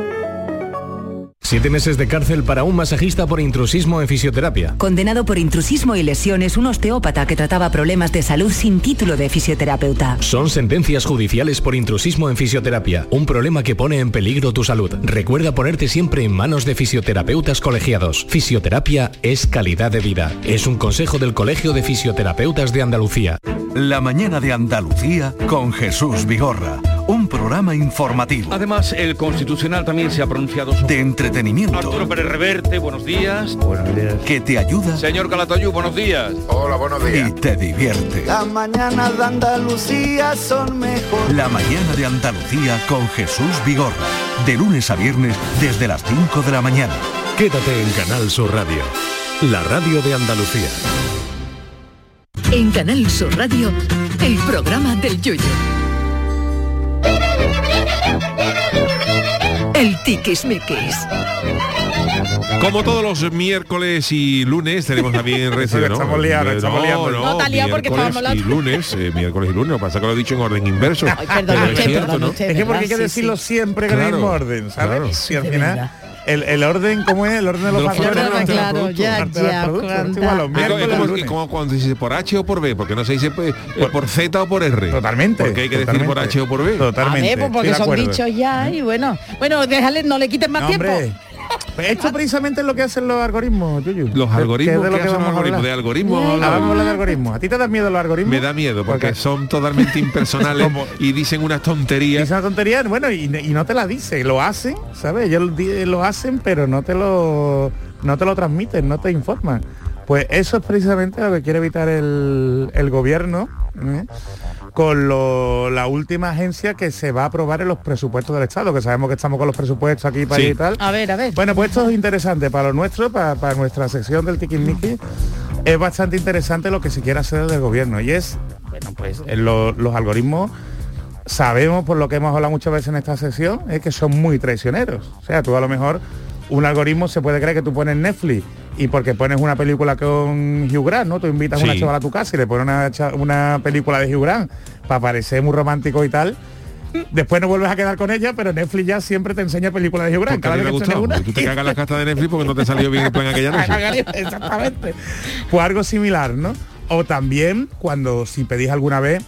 Siete meses de cárcel para un masajista por intrusismo en fisioterapia. Condenado por intrusismo y lesiones, un osteópata que trataba problemas de salud sin título de fisioterapeuta. Son sentencias judiciales por intrusismo en fisioterapia, un problema que pone en peligro tu salud. Recuerda ponerte siempre en manos de fisioterapeutas colegiados. Fisioterapia es calidad de vida. Es un consejo del Colegio de Fisioterapeutas de Andalucía. La mañana de Andalucía con Jesús Vigorra. Un programa informativo. Además, el Constitucional también se ha pronunciado sobre... De entretenimiento. Arturo Pérez Reverte, buenos días. Buenos días. Que te ayuda. Señor Calatayud, buenos días. Hola, buenos días. Y te divierte. Las mañanas de Andalucía son mejor. La mañana de Andalucía con Jesús Vigorra. De lunes a viernes desde las cinco de la mañana. Quédate en Canal Sur Radio, la radio de Andalucía. En Canal Sur Radio, el programa del Yoyo. El tiquismiquis. Como todos los miércoles y lunes tenemos también recién, ¿no? Estamos liados, estamos no, liados. no, No, está liado porque miércoles estábamos hablando. y lunes, eh, miércoles y lunes, lo que pasa es que lo he dicho en orden inverso. Ay, perdón, Pero es usted, cierto, perdón, ¿no? usted, Es que porque ¿verdad? hay que Sí, decirlo sí. siempre en el Claro, mismo orden, ¿sabes? claro. Si al De final verdad. el, el orden, ¿cómo es? El orden de los De los factores. factores, de los claro, productos, ya, parte de los ya, productos. Es cuánta- igual, los Es como- miércoles, es como, lunes. como cuando se dice por H o por B, porque no se dice pues, eh, por Z o por R. Totalmente. Porque hay que decir por totalmente. H o por B. A Totalmente. ver, pues porque estoy de son acuerdo. dichos ya y bueno. Bueno, déjale, no le quiten más No, tiempo. hombre. Pues esto precisamente es lo que hacen los algoritmos, Yuyu. Los Que- que algoritmos, es de lo ¿qué que hacen los vamos a algoritmos? hablar. De algoritmos Ah, hablamos. vamos a hablar de algoritmos. ¿A ti te dan miedo los algoritmos? Me da miedo porque Porque- son totalmente impersonales Como- y dicen unas tonterías. Es una tontería, bueno, y, y no te la dice, lo hacen, ¿sabes? Ellos di- lo hacen, pero no te lo no te lo transmiten, no te informan. Pues eso es precisamente lo que quiere evitar el, el gobierno, ¿eh? Con lo- la última agencia que se va a aprobar en los presupuestos del Estado, que sabemos que estamos con los presupuestos aquí para Sí. allá y tal. A ver, a ver. Bueno, pues esto es interesante para lo nuestro, para, para nuestra sección del Tiquismiqui. Es bastante interesante lo que se quiere hacer del gobierno y es, bueno, pues en lo- los algoritmos sabemos, por lo que hemos hablado muchas veces en esta sesión, es que son muy traicioneros. O sea, tú a lo mejor un algoritmo se puede creer que tú pones Netflix y porque pones una película con Hugh Grant, ¿no? Tú invitas a una Sí. chavala a tu casa y le pones una, cha- una película de Hugh Grant para parecer muy romántico y tal. Después no vuelves a quedar con ella, pero Netflix ya siempre te enseña películas de Hugh Grant. Porque a ti te vez que gustó. tienes una- Tú te cagas las cartas de Netflix porque no te salió bien el plan aquella noche. Exactamente. Pues algo similar, ¿no? O también cuando si pedís alguna vez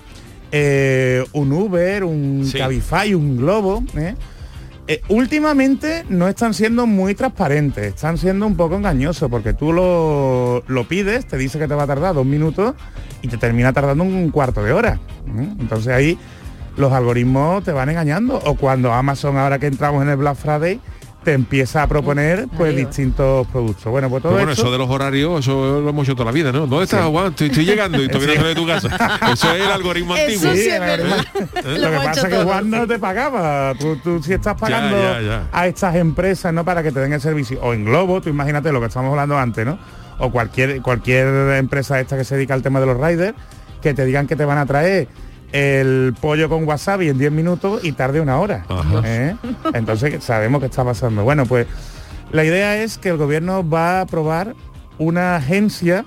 eh, un Uber, un Sí. Cabify, un Globo, ¿eh? Eh, últimamente no están siendo muy transparentes, están siendo un poco engañosos porque tú lo, lo pides, te dice que te va a tardar dos minutos y te termina tardando un cuarto de hora. ¿eh? Entonces ahí los algoritmos te van engañando. O cuando Amazon, ahora que entramos en el Black Friday, te empieza a proponer pues Adiós. distintos productos. Bueno, pues todo Pero bueno, esto- eso de los horarios, eso lo hemos hecho toda la vida, ¿no? ¿Dónde estás, Juan? Estoy, estoy llegando y todavía no sales de tu casa. Eso es el algoritmo Eso antiguo. sí es la verdad. Lo, Lo que hemos pasa hecho es que todos. Juan no te pagaba. Tú, tú sí estás pagando ya, ya. a estas empresas, ¿no? Para que te den el servicio. O en Globo, tú imagínate lo que estamos hablando antes, ¿no? O cualquier cualquier empresa esta que se dedica al tema de los riders, que te digan que te van a traer el pollo con wasabi en diez minutos y tarde una hora. Ajá. ¿eh? Entonces sabemos qué está pasando. Bueno, pues la idea es que el gobierno va a aprobar una agencia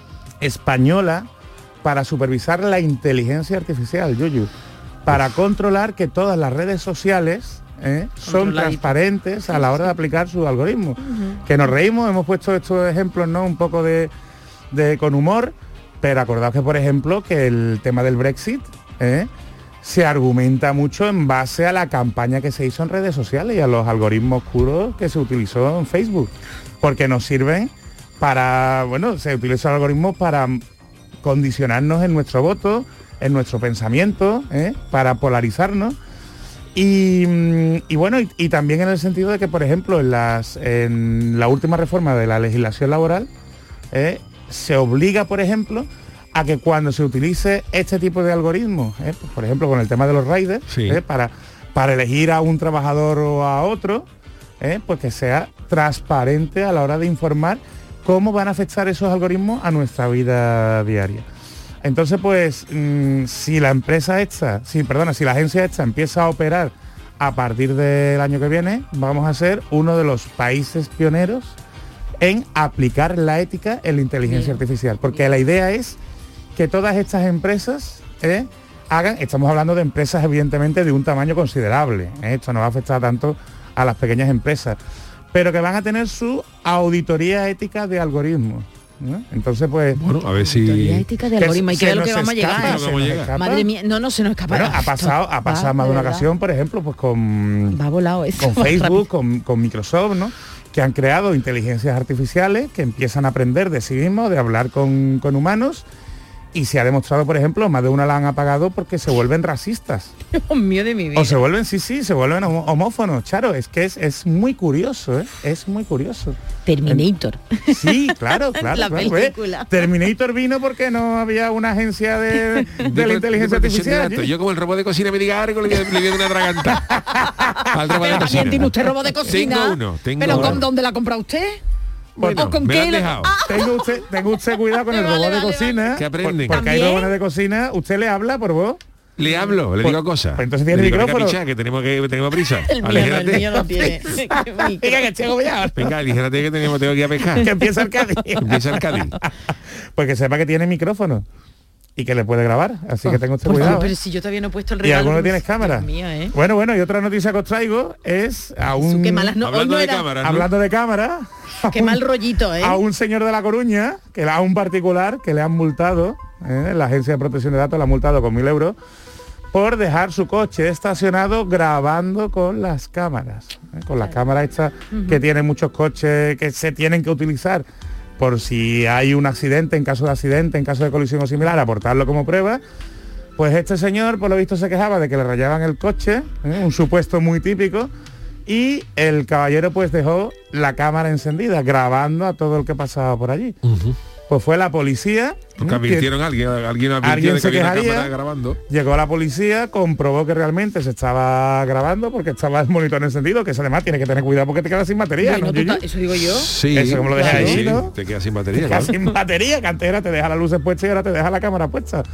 española para supervisar la inteligencia artificial, Yuyu, para controlar que todas las redes sociales ¿eh? son Controladito. transparentes a la hora de aplicar sus algoritmos. Que nos reímos, hemos puesto estos ejemplos, ¿no? Un poco de, de con humor, pero acordaos que, por ejemplo, que el tema del Brexit ¿eh? se argumenta mucho en base a la campaña que se hizo en redes sociales y a los algoritmos oscuros que se utilizó en Facebook, porque nos sirven para, bueno, se utilizan algoritmos para condicionarnos en nuestro voto, en nuestro pensamiento, ¿eh? para polarizarnos. Y, mm, y bueno, y, y también en el sentido de que, por ejemplo, en, las, en la última reforma de la legislación laboral, ¿eh? se obliga, por ejemplo, a que cuando se utilice este tipo de algoritmos, ¿eh? pues, por ejemplo, con el tema de los riders, Sí. ¿eh? para, para elegir a un trabajador o a otro, ¿eh? pues que sea transparente a la hora de informar cómo van a afectar esos algoritmos a nuestra vida diaria. Entonces, pues, mmm, si la empresa esta, si, perdona, si la agencia esta empieza a operar a partir del año que viene, vamos a ser uno de los países pioneros en aplicar la ética en la inteligencia Bien. artificial. Porque la idea es que todas estas empresas ¿eh? hagan, estamos hablando de empresas evidentemente de un tamaño considerable, ¿eh? esto no va a afectar tanto a las pequeñas empresas, pero que van a tener su auditoría ética de algoritmos. ¿no? Entonces, pues... Bueno, a ver Auditoría si... ética de algoritmo. Hay que ver lo que vamos a llegar. escapa, se nos escapa. Madre mía, no, no se nos escapa. Bueno, ha Esto pasado, ha pasado va, más de una verdad. ocasión, por ejemplo, pues con, Va volado eso. con va Facebook, rápido. con, con Microsoft, ¿no? Que han creado inteligencias artificiales que empiezan a aprender de sí mismos, de hablar con, con humanos, y se ha demostrado, por ejemplo, más de una la han apagado porque se vuelven racistas. Dios mío de mi vida. O se vuelven, sí, sí, se vuelven homo- homófonos. Charo, es que es, es muy curioso, ¿eh? Es muy curioso. Terminator. Sí, claro, claro. La claro, película. ¿eh? Terminator vino porque no había una agencia de, de la inteligencia artificial. Yo como el robot de cocina me diga algo, le voy a, le voy a dar una traganta. Al robot de Pero cocina. también tiene usted robo de cocina. Tengo uno, tengo Pero uno. ¿con dónde la compra usted? Bueno, ¿O con me qué lo han lo- dejado. Ah. Tengo usted, tengo usted cuidado con el Vale, robot de vale, cocina. vale. Que aprenden. por- Porque hay ¿También? robots de cocina. ¿Usted le habla por voz? Le hablo, le Pues- digo cosas. pues entonces tiene Le digo, micrófono. "Venga, picha, que tenemos que tenemos prisa. El mío, no, el Alíjate. mío no tiene. Venga, que estoy agobiado. Venga, alíjate que tenemos, tengo que ir a pescar. Que empieza el Cádiz. Empieza el Cádiz. Pues que sepa que tiene micrófono y que le puede grabar. Así que tenga usted Por favor, cuidado. pero si yo todavía no he puesto el ¿Y regalo. alguno que me- tienes cámara? Dios mío, ¿eh? Bueno, bueno, y otra noticia que os traigo es a Jesús, un... qué malas no- hoy Hablando no de era- cámaras, ¿no? Hablando de cámara, Qué mal rollito, ¿eh? a un señor de La Coruña, que a un particular que le han multado, ¿eh? La Agencia de Protección de Datos le ha multado con mil euros por dejar su coche estacionado grabando con las cámaras, ¿eh? Con las cámaras estas que tienen muchos coches que se tienen que utilizar por si hay un accidente, en caso de accidente, en caso de colisión o similar, aportarlo como prueba. Pues este señor, por lo visto, se quejaba de que le rayaban el coche, ¿eh? Un supuesto muy típico, y el caballero pues dejó la cámara encendida, grabando a todo el que pasaba por allí. Pues fue la policía. Porque ¿eh? advirtieron a alguien, alguien advirtió Alguien de que se había una quejaría. cámara grabando. Llegó la policía, comprobó que realmente se estaba grabando porque estaba el monitor encendido, que eso además tiene que tener cuidado porque te quedas sin batería. Bueno, ¿no, tú Yuyu? ta- eso digo yo. Sí, Eso como lo dejas claro. ahí, Sí, ¿no? te quedas sin Te batería. quedas claro. sin batería, que antes era te deja las luces puestas y ahora te deja la cámara puesta.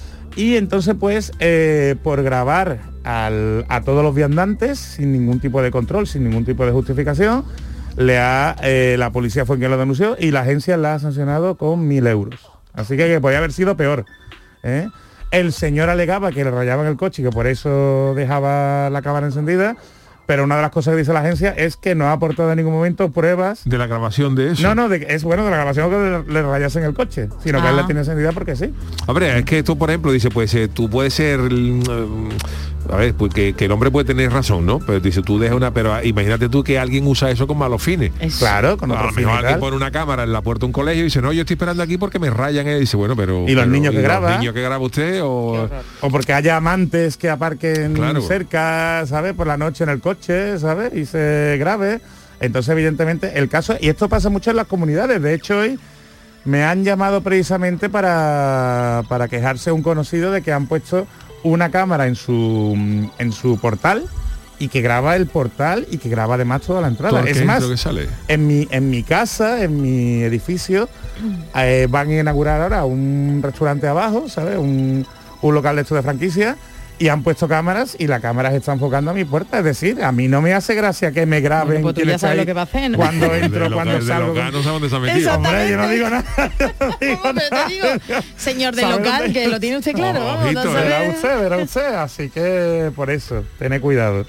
Y entonces pues eh, por grabar al- a todos los viandantes sin ningún tipo de control, sin ningún tipo de justificación, le ha eh, la policía fue quien lo denunció y la agencia la ha sancionado con mil euros. Así que, que podía haber sido peor, ¿eh? El señor alegaba que le rayaban el coche y que por eso dejaba la cámara encendida, pero una de las cosas que dice la agencia es que no ha aportado en ningún momento pruebas. De la grabación de eso. No, no, de, que- es bueno de la grabación que le, le rayasen el coche, sino que él Ah. la tiene encendida porque sí. Hombre, es que tú, por ejemplo, dice, pues eh, tú puedes ser... mm, a ver, pues que, que el hombre puede tener razón, ¿no? Pero dice, tú dejas una... Pero ah, imagínate tú que alguien usa eso con malos fines. Claro, con A otro lo fin y mejor alguien tal. pone una cámara en la puerta de un colegio y dice, no, yo estoy esperando aquí porque me rayan. Y dice, bueno, pero... Y los pero- niños que los graba. niños que graba usted o... O porque haya amantes que aparquen Claro. cerca, ¿sabes? Por la noche en el coche, ¿sabes? Y se grabe. Entonces, evidentemente, el caso... Y esto pasa mucho en las comunidades. De hecho, hoy me han llamado precisamente para, para quejarse un conocido de que han puesto una cámara en su, en su portal y que graba el portal y que graba además toda la entrada. Todo lo que Es entra, más, lo que sale. en mi, en mi casa, en mi edificio, eh, van a inaugurar ahora un restaurante abajo, ¿sabes? Un, un local de esto de franquicia, y han puesto cámaras y la cámara se está enfocando a mi puerta. Es decir, a mí no me hace gracia que me graben. Bueno, pues tú quién ya está sabes ahí, lo que va a hacer, ¿no? cuando De entro, local- cuando de salgo. local no sé dónde se ha metido. Hombre, yo no digo nada. yo no digo Hombre, te nada. digo, señor del ¿Sabe local, dónde? que lo tiene usted claro. No, vamos, ojito, no verá sabe- usted, verá usted. Así que por eso, tené cuidado.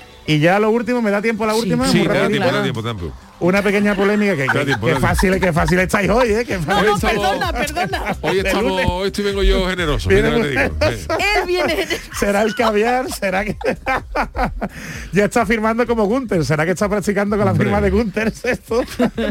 Y ya lo último, ¿me da tiempo a la Sí, última? Sí, Muy te da rapidito. tiempo, te da tiempo, te da tiempo. Una pequeña polémica que, Da que, tiempo, que da fácil, que fácil estáis hoy, ¿eh? Que No, fácil no, estáis. perdona, perdona. Hoy De estamos, lunes. hoy estoy vengo yo generoso. Viene mira lo que te muy digo. Sí. Él viene... ¿Será el caviar? ¿Será que ya está firmando como Gunther? ¿Será que está practicando con la Hombre. firma de Gunther esto?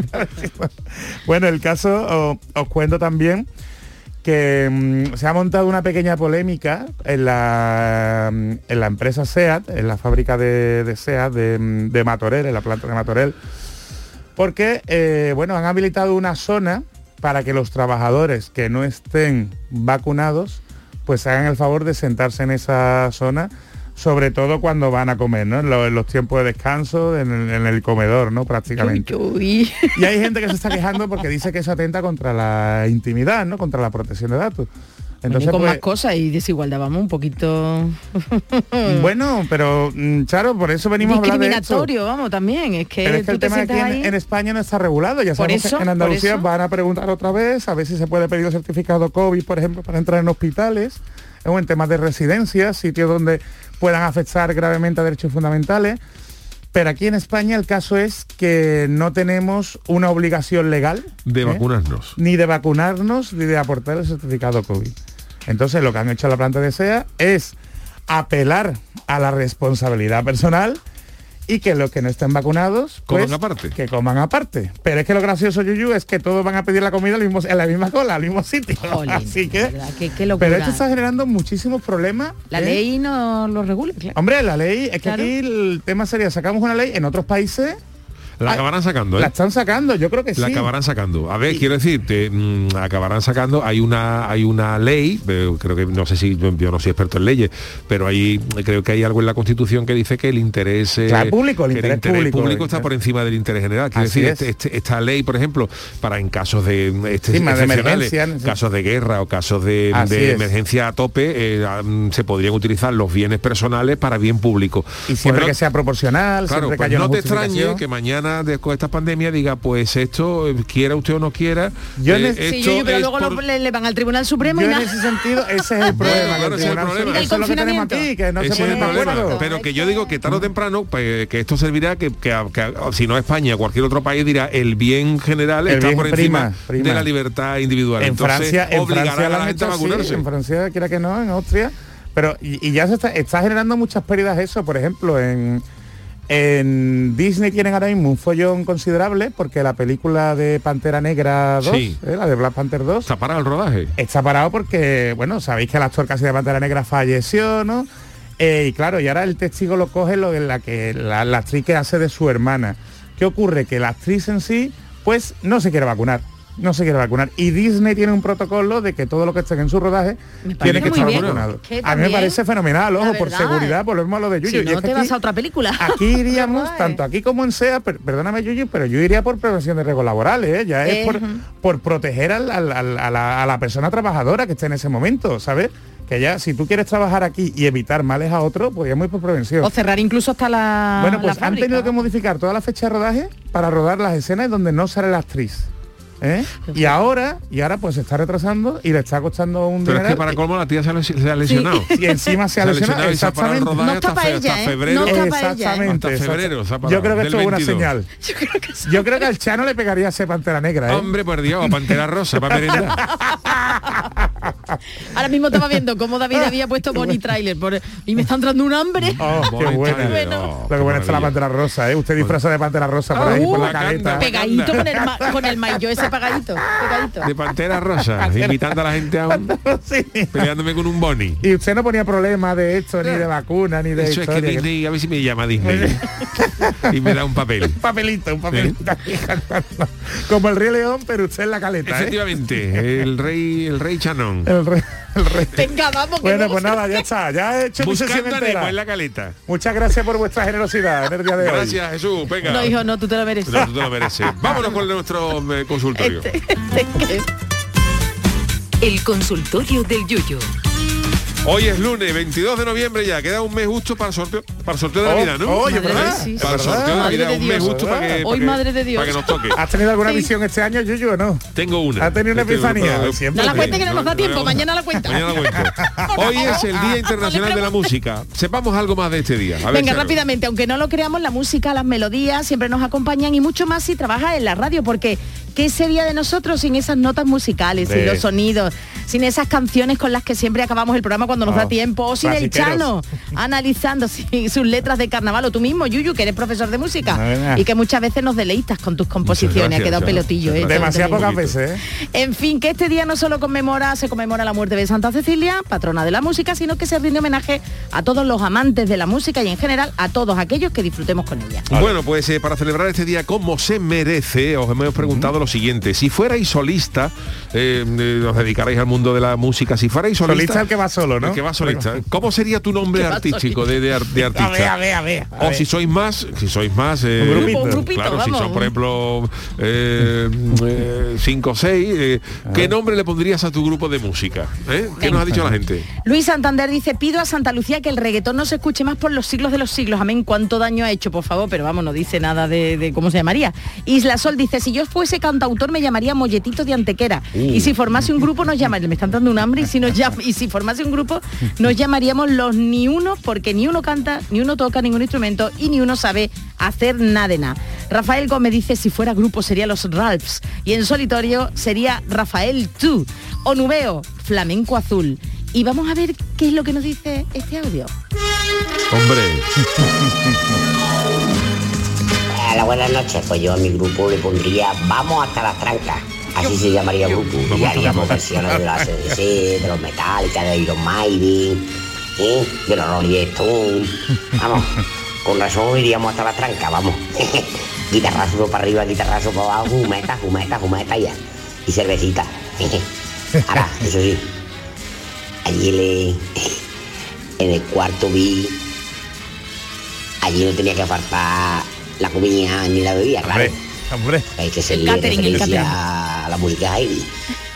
Bueno, el caso o- os cuento también que mm, se ha montado una pequeña polémica en la, mm, en la empresa SEAT, en la fábrica de, de SEAT de, mm, de Matorel, en la planta de Matorel, porque eh, bueno, han habilitado una zona para que los trabajadores que no estén vacunados pues hagan el favor de sentarse en esa zona, sobre todo cuando van a comer, ¿no? En, lo- en los tiempos de descanso, en el, en el comedor, ¿no? Prácticamente. Uy, uy. Y hay gente que se está quejando porque dice que eso atenta contra la intimidad, ¿no? Contra la protección de datos. Entonces, con pues, más cosas y desigualdad, vamos, un poquito... bueno, pero mm, Charo, por eso venimos a hablar de esto. discriminatorio, vamos, también. Es que Pero es que tú el te tema aquí sientas en, ahí... en España no está regulado. Ya Por sabemos eso, que en por Andalucía eso. van a preguntar otra vez a ver si se puede pedir un certificado COVID, por ejemplo, para entrar en hospitales, o en temas de residencias, sitios donde puedan afectar gravemente a derechos fundamentales. Pero aquí en España el caso es que no tenemos una obligación legal De ¿eh? vacunarnos. ni de vacunarnos ni de aportar el certificado COVID. Entonces lo que han hecho en la planta de SEA es apelar a la responsabilidad personal y que los que no estén vacunados pues, Coman aparte. que coman aparte. Pero es que lo gracioso, Yuyu, es que todos van a pedir la comida al mismo- en la misma cola, al mismo sitio. Jolín, Así que, ¿verdad? Qué- qué locura. pero esto está generando muchísimos problemas. La ¿eh? ley no lo regula, claro. Hombre, la ley, es que Claro. aquí el tema sería, sacamos una ley en otros países. La acabarán sacando, ¿eh? La están sacando, yo creo que sí. La acabarán sacando. A ver, y... quiero decir, te, mmm, acabarán sacando, hay una hay una ley, eh, creo que, no sé si, yo no soy experto en leyes, pero ahí creo que hay algo en la Constitución que dice que el interés... Eh, claro, público, el interés, el interés público, público está por encima del interés general. Quiero Así decir, es. este, este, esta ley, por ejemplo, para en casos de, este, sí, de emergencia, casos de guerra o casos de, de emergencia a tope, eh, se podrían utilizar los bienes personales para bien público. Y siempre pues, que sea proporcional, claro, siempre pues que haya no una te extrañe que mañana, después de esta pandemia, diga, pues esto, quiera usted o no quiera... Yo eh, sí, yo, yo, pero luego por... lo, le, le van al Tribunal Supremo yo y en nada. ese sentido, ese es el problema. Claro, ese es el problema. Eso es lo que tenemos aquí, que no ese se ponen de acuerdo. Pero que yo digo que tarde o temprano, pues, que esto servirá que, que, que, si no España, cualquier otro país dirá, el bien general el está bien, por encima prima, prima. de la libertad individual. En Entonces, Francia, en Francia a la gente a vacunarse. Sí, en Francia, quiera que no, en Austria... Pero y, y ya se está, está generando muchas pérdidas eso, por ejemplo, en, en Disney tienen ahora mismo un follón considerable porque la película de Pantera Negra dos, sí. ¿eh? La de Black Panther dos... ¿Está parado el rodaje? Está parado porque, bueno, sabéis que el actor casi de Pantera Negra falleció, ¿no? Eh, y claro, y ahora el testigo lo coge lo de la que la, la actriz que hace de su hermana. ¿Qué ocurre? Que la actriz en sí, pues, no se quiere vacunar. No se quiere vacunar. Y Disney tiene un protocolo de que todo lo que estén en su rodaje tiene que estar vacunado. A mí me parece fenomenal, ojo, por seguridad, volvemos a lo de Yuyu. Si no, y es te que vas aquí, a otra película. Aquí iríamos, tanto aquí como en SEA, per, perdóname Yuyu, pero yo iría por prevención de riesgos laborales, ¿eh? Ya es eh, por, uh-huh. por proteger al, al, al, a, la, a la persona trabajadora que esté en ese momento, ¿sabes? Que ya, si tú quieres trabajar aquí y evitar males a otros, pues ya muy por prevención. O cerrar incluso hasta la Bueno, pues la han tenido que modificar toda la fecha de rodaje para rodar las escenas donde no sale la actriz. ¿Eh? Y ahora, y ahora pues se está retrasando y le está costando un Pero dinero. es que para colmo la tía se ha, se ha lesionado. Sí. Y encima se ha lesionado, exactamente. No está para ella, hasta febrero. ¿eh? No está para exactamente. Ella, ¿eh? Hasta febrero. Yo creo que esto es una señal. Yo creo que, sí. Yo creo que al Chano le pegaría ese Pantera Negra, ¿eh? Hombre, por Dios, o Pantera Rosa para merendar. Ahora mismo estaba viendo cómo David había puesto Bonnie Trailer por, y me está entrando un hambre. Oh, qué buena. Bueno. Lo que buena está la Pantera Rosa, ¿eh? Usted disfraza de Pantera Rosa por ahí, uh, por la caleta. Pegadito con el, con el maillot ese pegadito. Pegadito. De Pantera Rosa, invitando a la gente a un... sí. Peleándome con un Bonnie. Y usted no ponía problema de esto, ni de vacuna, ni de eso historia. Es que Disney, a ver si me llama Disney. Y me da un papel. Un papelito, un papelito. ¿Sí? Como el Rey León, pero usted en la caleta. Efectivamente, ¿eh? el rey el rey Chanón. El rey, el rey. Venga, vamos. Bueno, pues nada, ya está. Ya he hecho mi sesión entera. En la caleta. Muchas gracias por vuestra generosidad en el día de gracias, hoy. Gracias, Jesús. Venga. No, hijo, no, tú te lo mereces. No, tú te lo mereces. Vámonos con nuestro eh, consultorio. Este, este, el consultorio del Yuyu. Hoy es lunes, veintidós de noviembre ya, queda un mes justo para el sorteo, para el sorteo de Navidad, ¿no? Oye, ¿verdad? Sí, para el sorteo de Navidad, un mes justo para que, hoy, para, madre de Dios. para que nos toque. ¿Has tenido alguna visión sí. este año, Yuyu, o no? Tengo una. ¿Has tenido una epifanía? No la cuente que no nos da tiempo, mañana la cuenta. Mañana la cuento. Hoy es el Día Internacional de la Música. Sepamos algo más de este día. A ver, Venga, Charo. rápidamente, aunque no lo creamos, la música, las melodías siempre nos acompañan y mucho más si trabajas en la radio, porque ¿qué sería de nosotros sin esas notas musicales, sin los sonidos, sin esas canciones con las que siempre acabamos el programa cuando nos oh, da tiempo, o sin el Chano analizando si, sus letras de carnaval, o tú mismo, Yuyu, que eres profesor de música no, y que muchas veces nos deleitas con tus composiciones? Gracias, ha quedado pelotillo. ¿eh? Demasiado pocas veces. ¿eh? En fin, que este día no solo conmemora, se conmemora la muerte de Santa Cecilia, patrona de la música, sino que se rinde homenaje a todos los amantes de la música y en general a todos aquellos que disfrutemos con ella. Bueno, pues eh, para celebrar este día como se merece, os hemos preguntado uh-huh. lo siguiente: si fuerais solista, eh, eh, os dedicarais al mundo de la música, si fuerais solista, solista el que va solo, ¿no? El que va solista. ¿Cómo sería tu nombre artístico de, de, de artista? A ver, a ver, a ver. A o ver. si sois más, si sois más, eh, un grupito, un grupito, claro, vamos. si son por ejemplo eh, eh, cinco o seis, eh, ¿qué nombre le pondrías a tu grupo de música? ¿Eh? ¿Qué nos ha dicho la gente? Luis Santander dice: pido a Santa Lucía que el reggaetón no se escuche más por los siglos de los siglos. Amén. ¿Cuánto daño ha hecho, por favor? Pero vamos, no dice nada de, de cómo se llamaría. Isla Sol dice: si yo fuese cantautor me llamaría Molletito de Antequera. Uh. Y si formase un grupo nos llamaría, me están dando un hambre, y si nos llama, y si formase un grupo nos llamaríamos los ni uno, porque ni uno canta, ni uno toca ningún instrumento y ni uno sabe hacer nada de nada. Rafael Gómez dice: si fuera grupo sería los Ralphs, y en solitario sería Rafael dos. Onubeo, Flamenco Azul. Y vamos a ver qué es lo que nos dice este audio. Hombre. Hola, buenas noches. Pues yo a mi grupo le pondría Vamos hasta las trancas. Así se llamaría el grupo. Y haríamos versiones de la C D C, de los Metallica, de Iron Maiden, ¿eh? de los Rolling Stones. Vamos, con razón iríamos hasta la tranca, vamos. guitarrazo para arriba, guitarrazo para abajo, jumeta, jumeta, jumeta y, y cervecita. Ahora, eso sí, allí le, en el cuarto vi, allí no tenía que faltar la comida ni la bebida, claro. Hombre, hay que seguir referencia a la música de Heidi.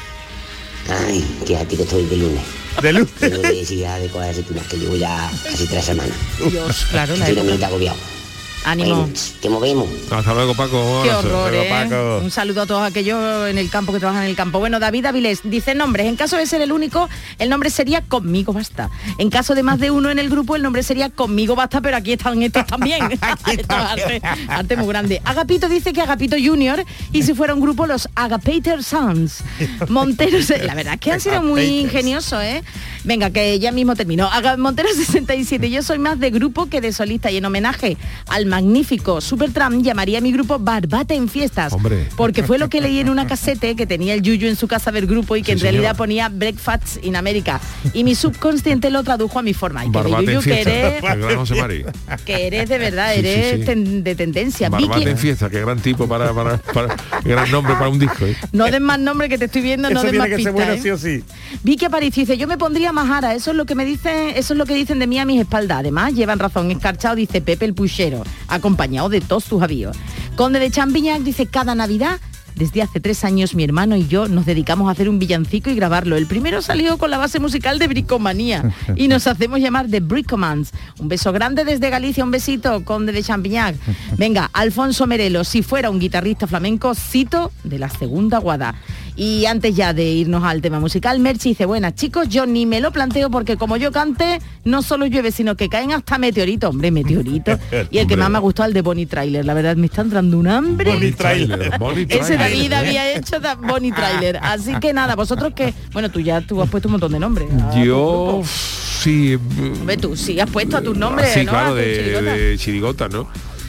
Ay, fíjate que estoy de lunes. De lunes. Tengo necesidad de coger aceitunas que llevo ya casi tres semanas. Dios, claro, la estoy una época. mitad agobiado. Ánimo. Bueno, que movemos. Hasta luego, Paco. Qué Hasta horror, luego, ¿eh? Paco. Un saludo a todos aquellos en el campo que trabajan en el campo. Bueno, David Avilés dice nombres. En caso de ser el único, el nombre sería Conmigo Basta. En caso de más de uno en el grupo, el nombre sería Conmigo Basta, pero aquí están estos también. Esto es arte, arte muy grande. Agapito dice que Agapito Junior y si fuera un grupo, los Agapater Sons. Monteros, la verdad es que han sido muy ingeniosos, ¿eh? Venga, que ya mismo termino. Aga- Montero sesenta y siete, yo soy más de grupo que de solista y en homenaje al magnífico Supertramp llamaría a mi grupo Barbate en Fiestas. Hombre. Porque fue lo que leí en una casete que tenía el Yuyu en su casa del grupo y que Sí, en señor. realidad ponía Breakfast in America. Y mi subconsciente lo tradujo a mi forma. Y que Barbate Yuyu, en que fiesta. eres, El gran José Mari. que eres de verdad, Sí, sí, eres sí. ten- de tendencia. Barbate Vicky, en fiesta, qué gran tipo para, para, para gran nombre para un disco. ¿eh? no des más nombre que te estoy viendo, no Eso des tiene más que ser pistas. bueno ¿eh? sí o sí. Vicky Aparicio dice, yo me pondría Majara, eso es lo que me dicen, eso es lo que dicen de mí a mis espaldas. Además, llevan razón, escarchado, dice Pepe el Puchero, acompañado de todos tus avíos. Conde de Champiñac dice, cada Navidad, desde hace tres años mi hermano y yo nos dedicamos a hacer un villancico y grabarlo. El primero salió con la base musical de Bricomanía y nos hacemos llamar The Bricomans. Un beso grande desde Galicia, un besito, Conde de Champiñac. Venga, Alfonso Merelo, si fuera un guitarrista flamenco, cito de la segunda guada. Y antes ya de irnos al tema musical, Merchi dice, buenas chicos, yo ni me lo planteo porque como yo cante, no solo llueve, sino que caen hasta meteoritos, hombre, meteoritos. Y el que más me ha gustado el de Bonnie Trailer, la verdad me está entrando un hambre. Bonnie Trailer. Bonnie Ese Trailer. David había hecho da- Bonnie Trailer. Así que nada, vosotros que, bueno, tú ya tú has puesto un montón de nombres. a tu Yo grupo. sí. Hombre, tú sí has puesto a tus nombres, Sí, ¿no? claro, A tu de, chirigota. de chirigota, ¿no?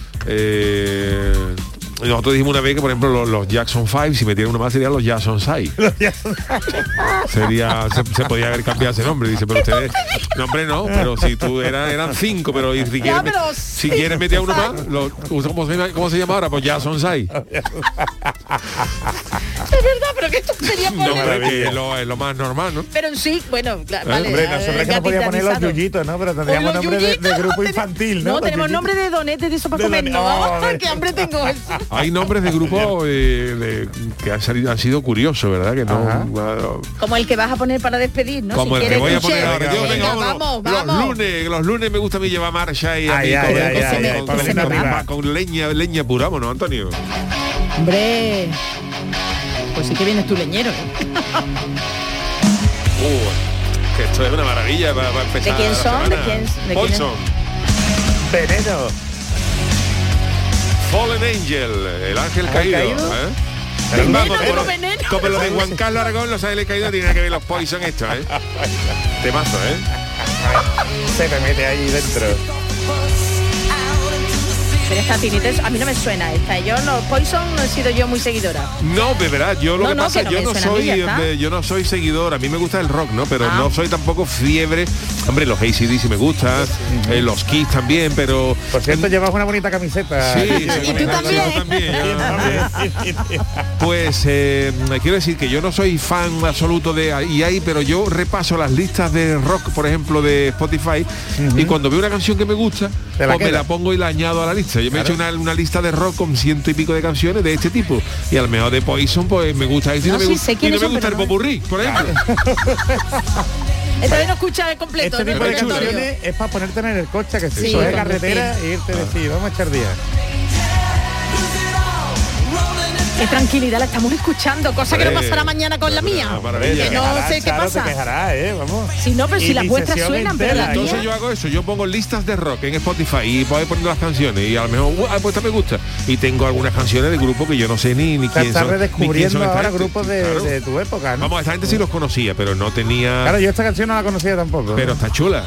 Eh, nosotros dijimos una vez que, por ejemplo, los, los Jackson Five, si metieran uno más, serían los Jackson Sai. Sería, se, se podía haber cambiado ese nombre, dice, pero ustedes, no, hombre, no, pero si tú eran, eran cinco, pero y si quieres, pero si quieres meter uno más, lo- ¿cómo, se, ¿cómo se llama ahora? Pues Jackson Sai. Es verdad, pero que esto sería No, poner... pero que es lo, es lo más normal, ¿no? Pero sí, bueno, claro, vale. Hombre, nosotros es que no podíamos poner los gatitizado. yuyitos, ¿no? Pero tendríamos Los nombre de, de yuyitos, grupo tenemos- infantil, ¿no? No, Los tenemos yuyitos. nombre de donetes de eso para De comer. don- No, oh, qué hambre tengo. Hay nombres de grupos eh, de- que han, salido, han sido curiosos, ¿verdad? Que no, Ajá. bueno, Como el que vas a poner para despedir, ¿no? como Si el que quieres, voy a Tuche. poner ahora. Yo, Venga, venga, vamos, vámonos. vamos. Los lunes, los lunes me gusta a mí llevar marcha y a Ay, mí ay, con, ay, con- ay, con- ay, con- para con- venir arriba. con leña, leña pura, vámonos, Antonio. Hombre, pues sí que vienes tu leñero. ¿eh? Uh, que esto es una maravilla para, para empezar. ¿De quién la son? ¿De semana. quién- de quién Poison. Veneno. Fallen Angel, el ángel ¿El caído. caído? ¿eh? Veneno, Vamos, como como, veneno. como lo de Juan Carlos Aragón, los ángeles caídos tienen que ver los Poison esto, ¿eh? Temazo, ¿eh? Se me mete ahí dentro. Pero esta tinites, a mí no me suena esta. Yo no, Poison no he sido yo muy seguidora. No, de verdad, yo lo No, que no, pasa, que no yo me no suena a mí, soy ya está. eh, yo no soy seguidor, a mí me gusta el rock, ¿no? Pero Ah. no soy tampoco fiebre. Hombre, los A C D C me gustan, eh, los Kiss también, pero Por cierto, llevas una bonita camiseta. sí, sí, Y tú sí, también. yo también, yo- Pues eh, quiero decir que yo no soy fan absoluto de y ahí, pero yo repaso las listas de rock, por ejemplo, de Spotify, y cuando veo una canción que me gusta, Te la pues me queda. la pongo y la añado a la lista. Yo me he Claro. hecho una, una lista de rock con ciento y pico de canciones de este tipo. Y al mejor de Poison, pues me gusta esto y No, no, me, sí, gu- sé y quiénes no me son, gusta el pero no. popurrí, por ejemplo. Entonces no escucha el completo. Este ¿no? tipo de El repertorio. canciones es para ponerte en el coche, que si Sí, coges conducir. carretera e irte a decir, vamos a echar día. Qué tranquilidad, la estamos escuchando, cosa que no Hombre, pasará mañana con la mía. una maravilla. Que no Quejará, sé qué Charo, pasa. Te quejará, ¿eh? Vamos. Si no, pero Y si las mi vuestras sesión suenan, pero entera, la Entonces mía... yo hago eso, yo pongo listas de rock en Spotify y voy poniendo las canciones y a lo mejor, uh, ah, pues esta me gusta. Y tengo algunas canciones de grupos que yo no sé ni, ni O sea, quién estás son. ni quién redescubriendo son esta ahora gente. grupos de, Claro. de tu época, ¿no? Vamos, esta gente sí los conocía, pero no tenía... Claro, yo esta canción no la conocía tampoco. Pero está chula.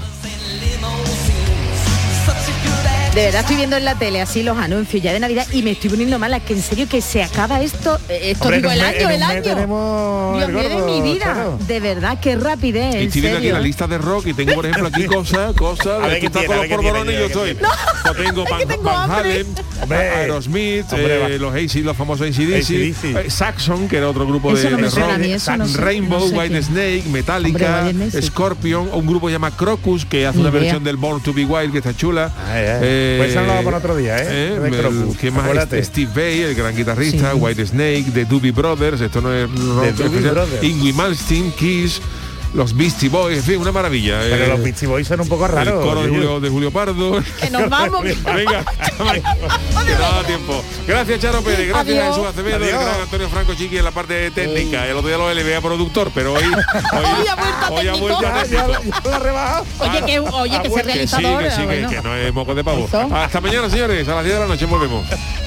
De verdad estoy viendo en la tele así los anuncios ya de Navidad y me estoy poniendo mala, que en serio que se acaba esto, eh, esto Hombre, digo, en el un mes- año, en el un mes año. tenemos Dios el mío de gordo, mi vida, Charo. de verdad, qué rapidez, en Estoy viendo aquí serio. la lista de rock y tengo, por ejemplo, aquí cosas, cosas, A ver aquí qué está tiene, con a los ver qué polvorones y yo tiene, estoy. a ver Pues tengo es que Van, tengo Van hambre. Halen, Aerosmith, eh, los A C, los famosos A C D C, eh, Saxon, que era otro grupo eso de, no me de suena rock, a mí, eso no sé, Rainbow, no sé White qué. Snake, Metallica, Hombre, White Snake, sí. Scorpion, un grupo llamado Crocus, que hace Ni una idea. versión del Born to Be Wild, que está chula. Eh, pues esa no la vamos a poner otro día, ¿eh? eh, De el- Crocus, ¿Quién más? acuérdate. Steve Vai, el gran guitarrista, Sí. White Snake, The Doobie Brothers, esto no es rock The Doobie especial, Brothers. Ingrid Malmsteen, Kiss, los Beastie Boys, en fin, una maravilla. Pero eh, los Beastie Boys son un poco raros. el coro de Yuyu. Julio, de Julio Pardo. Que nos vamos. Venga, que no da tiempo. Gracias, Charo Pérez. Gracias, Adiós. Jesús Acevedo, el Adiós. gran Antonio Franco Chiqui en la parte técnica. El otro día lo L B A productor, pero hoy, hoy, Hoy ha vuelto a hoy ha técnico. vuelto a técnico. Oye, que, oye, que ser Que sí, realizador. que sí, que, bueno. que no es moco de pavo. Eso. Hasta mañana, señores. A las diez de la noche volvemos.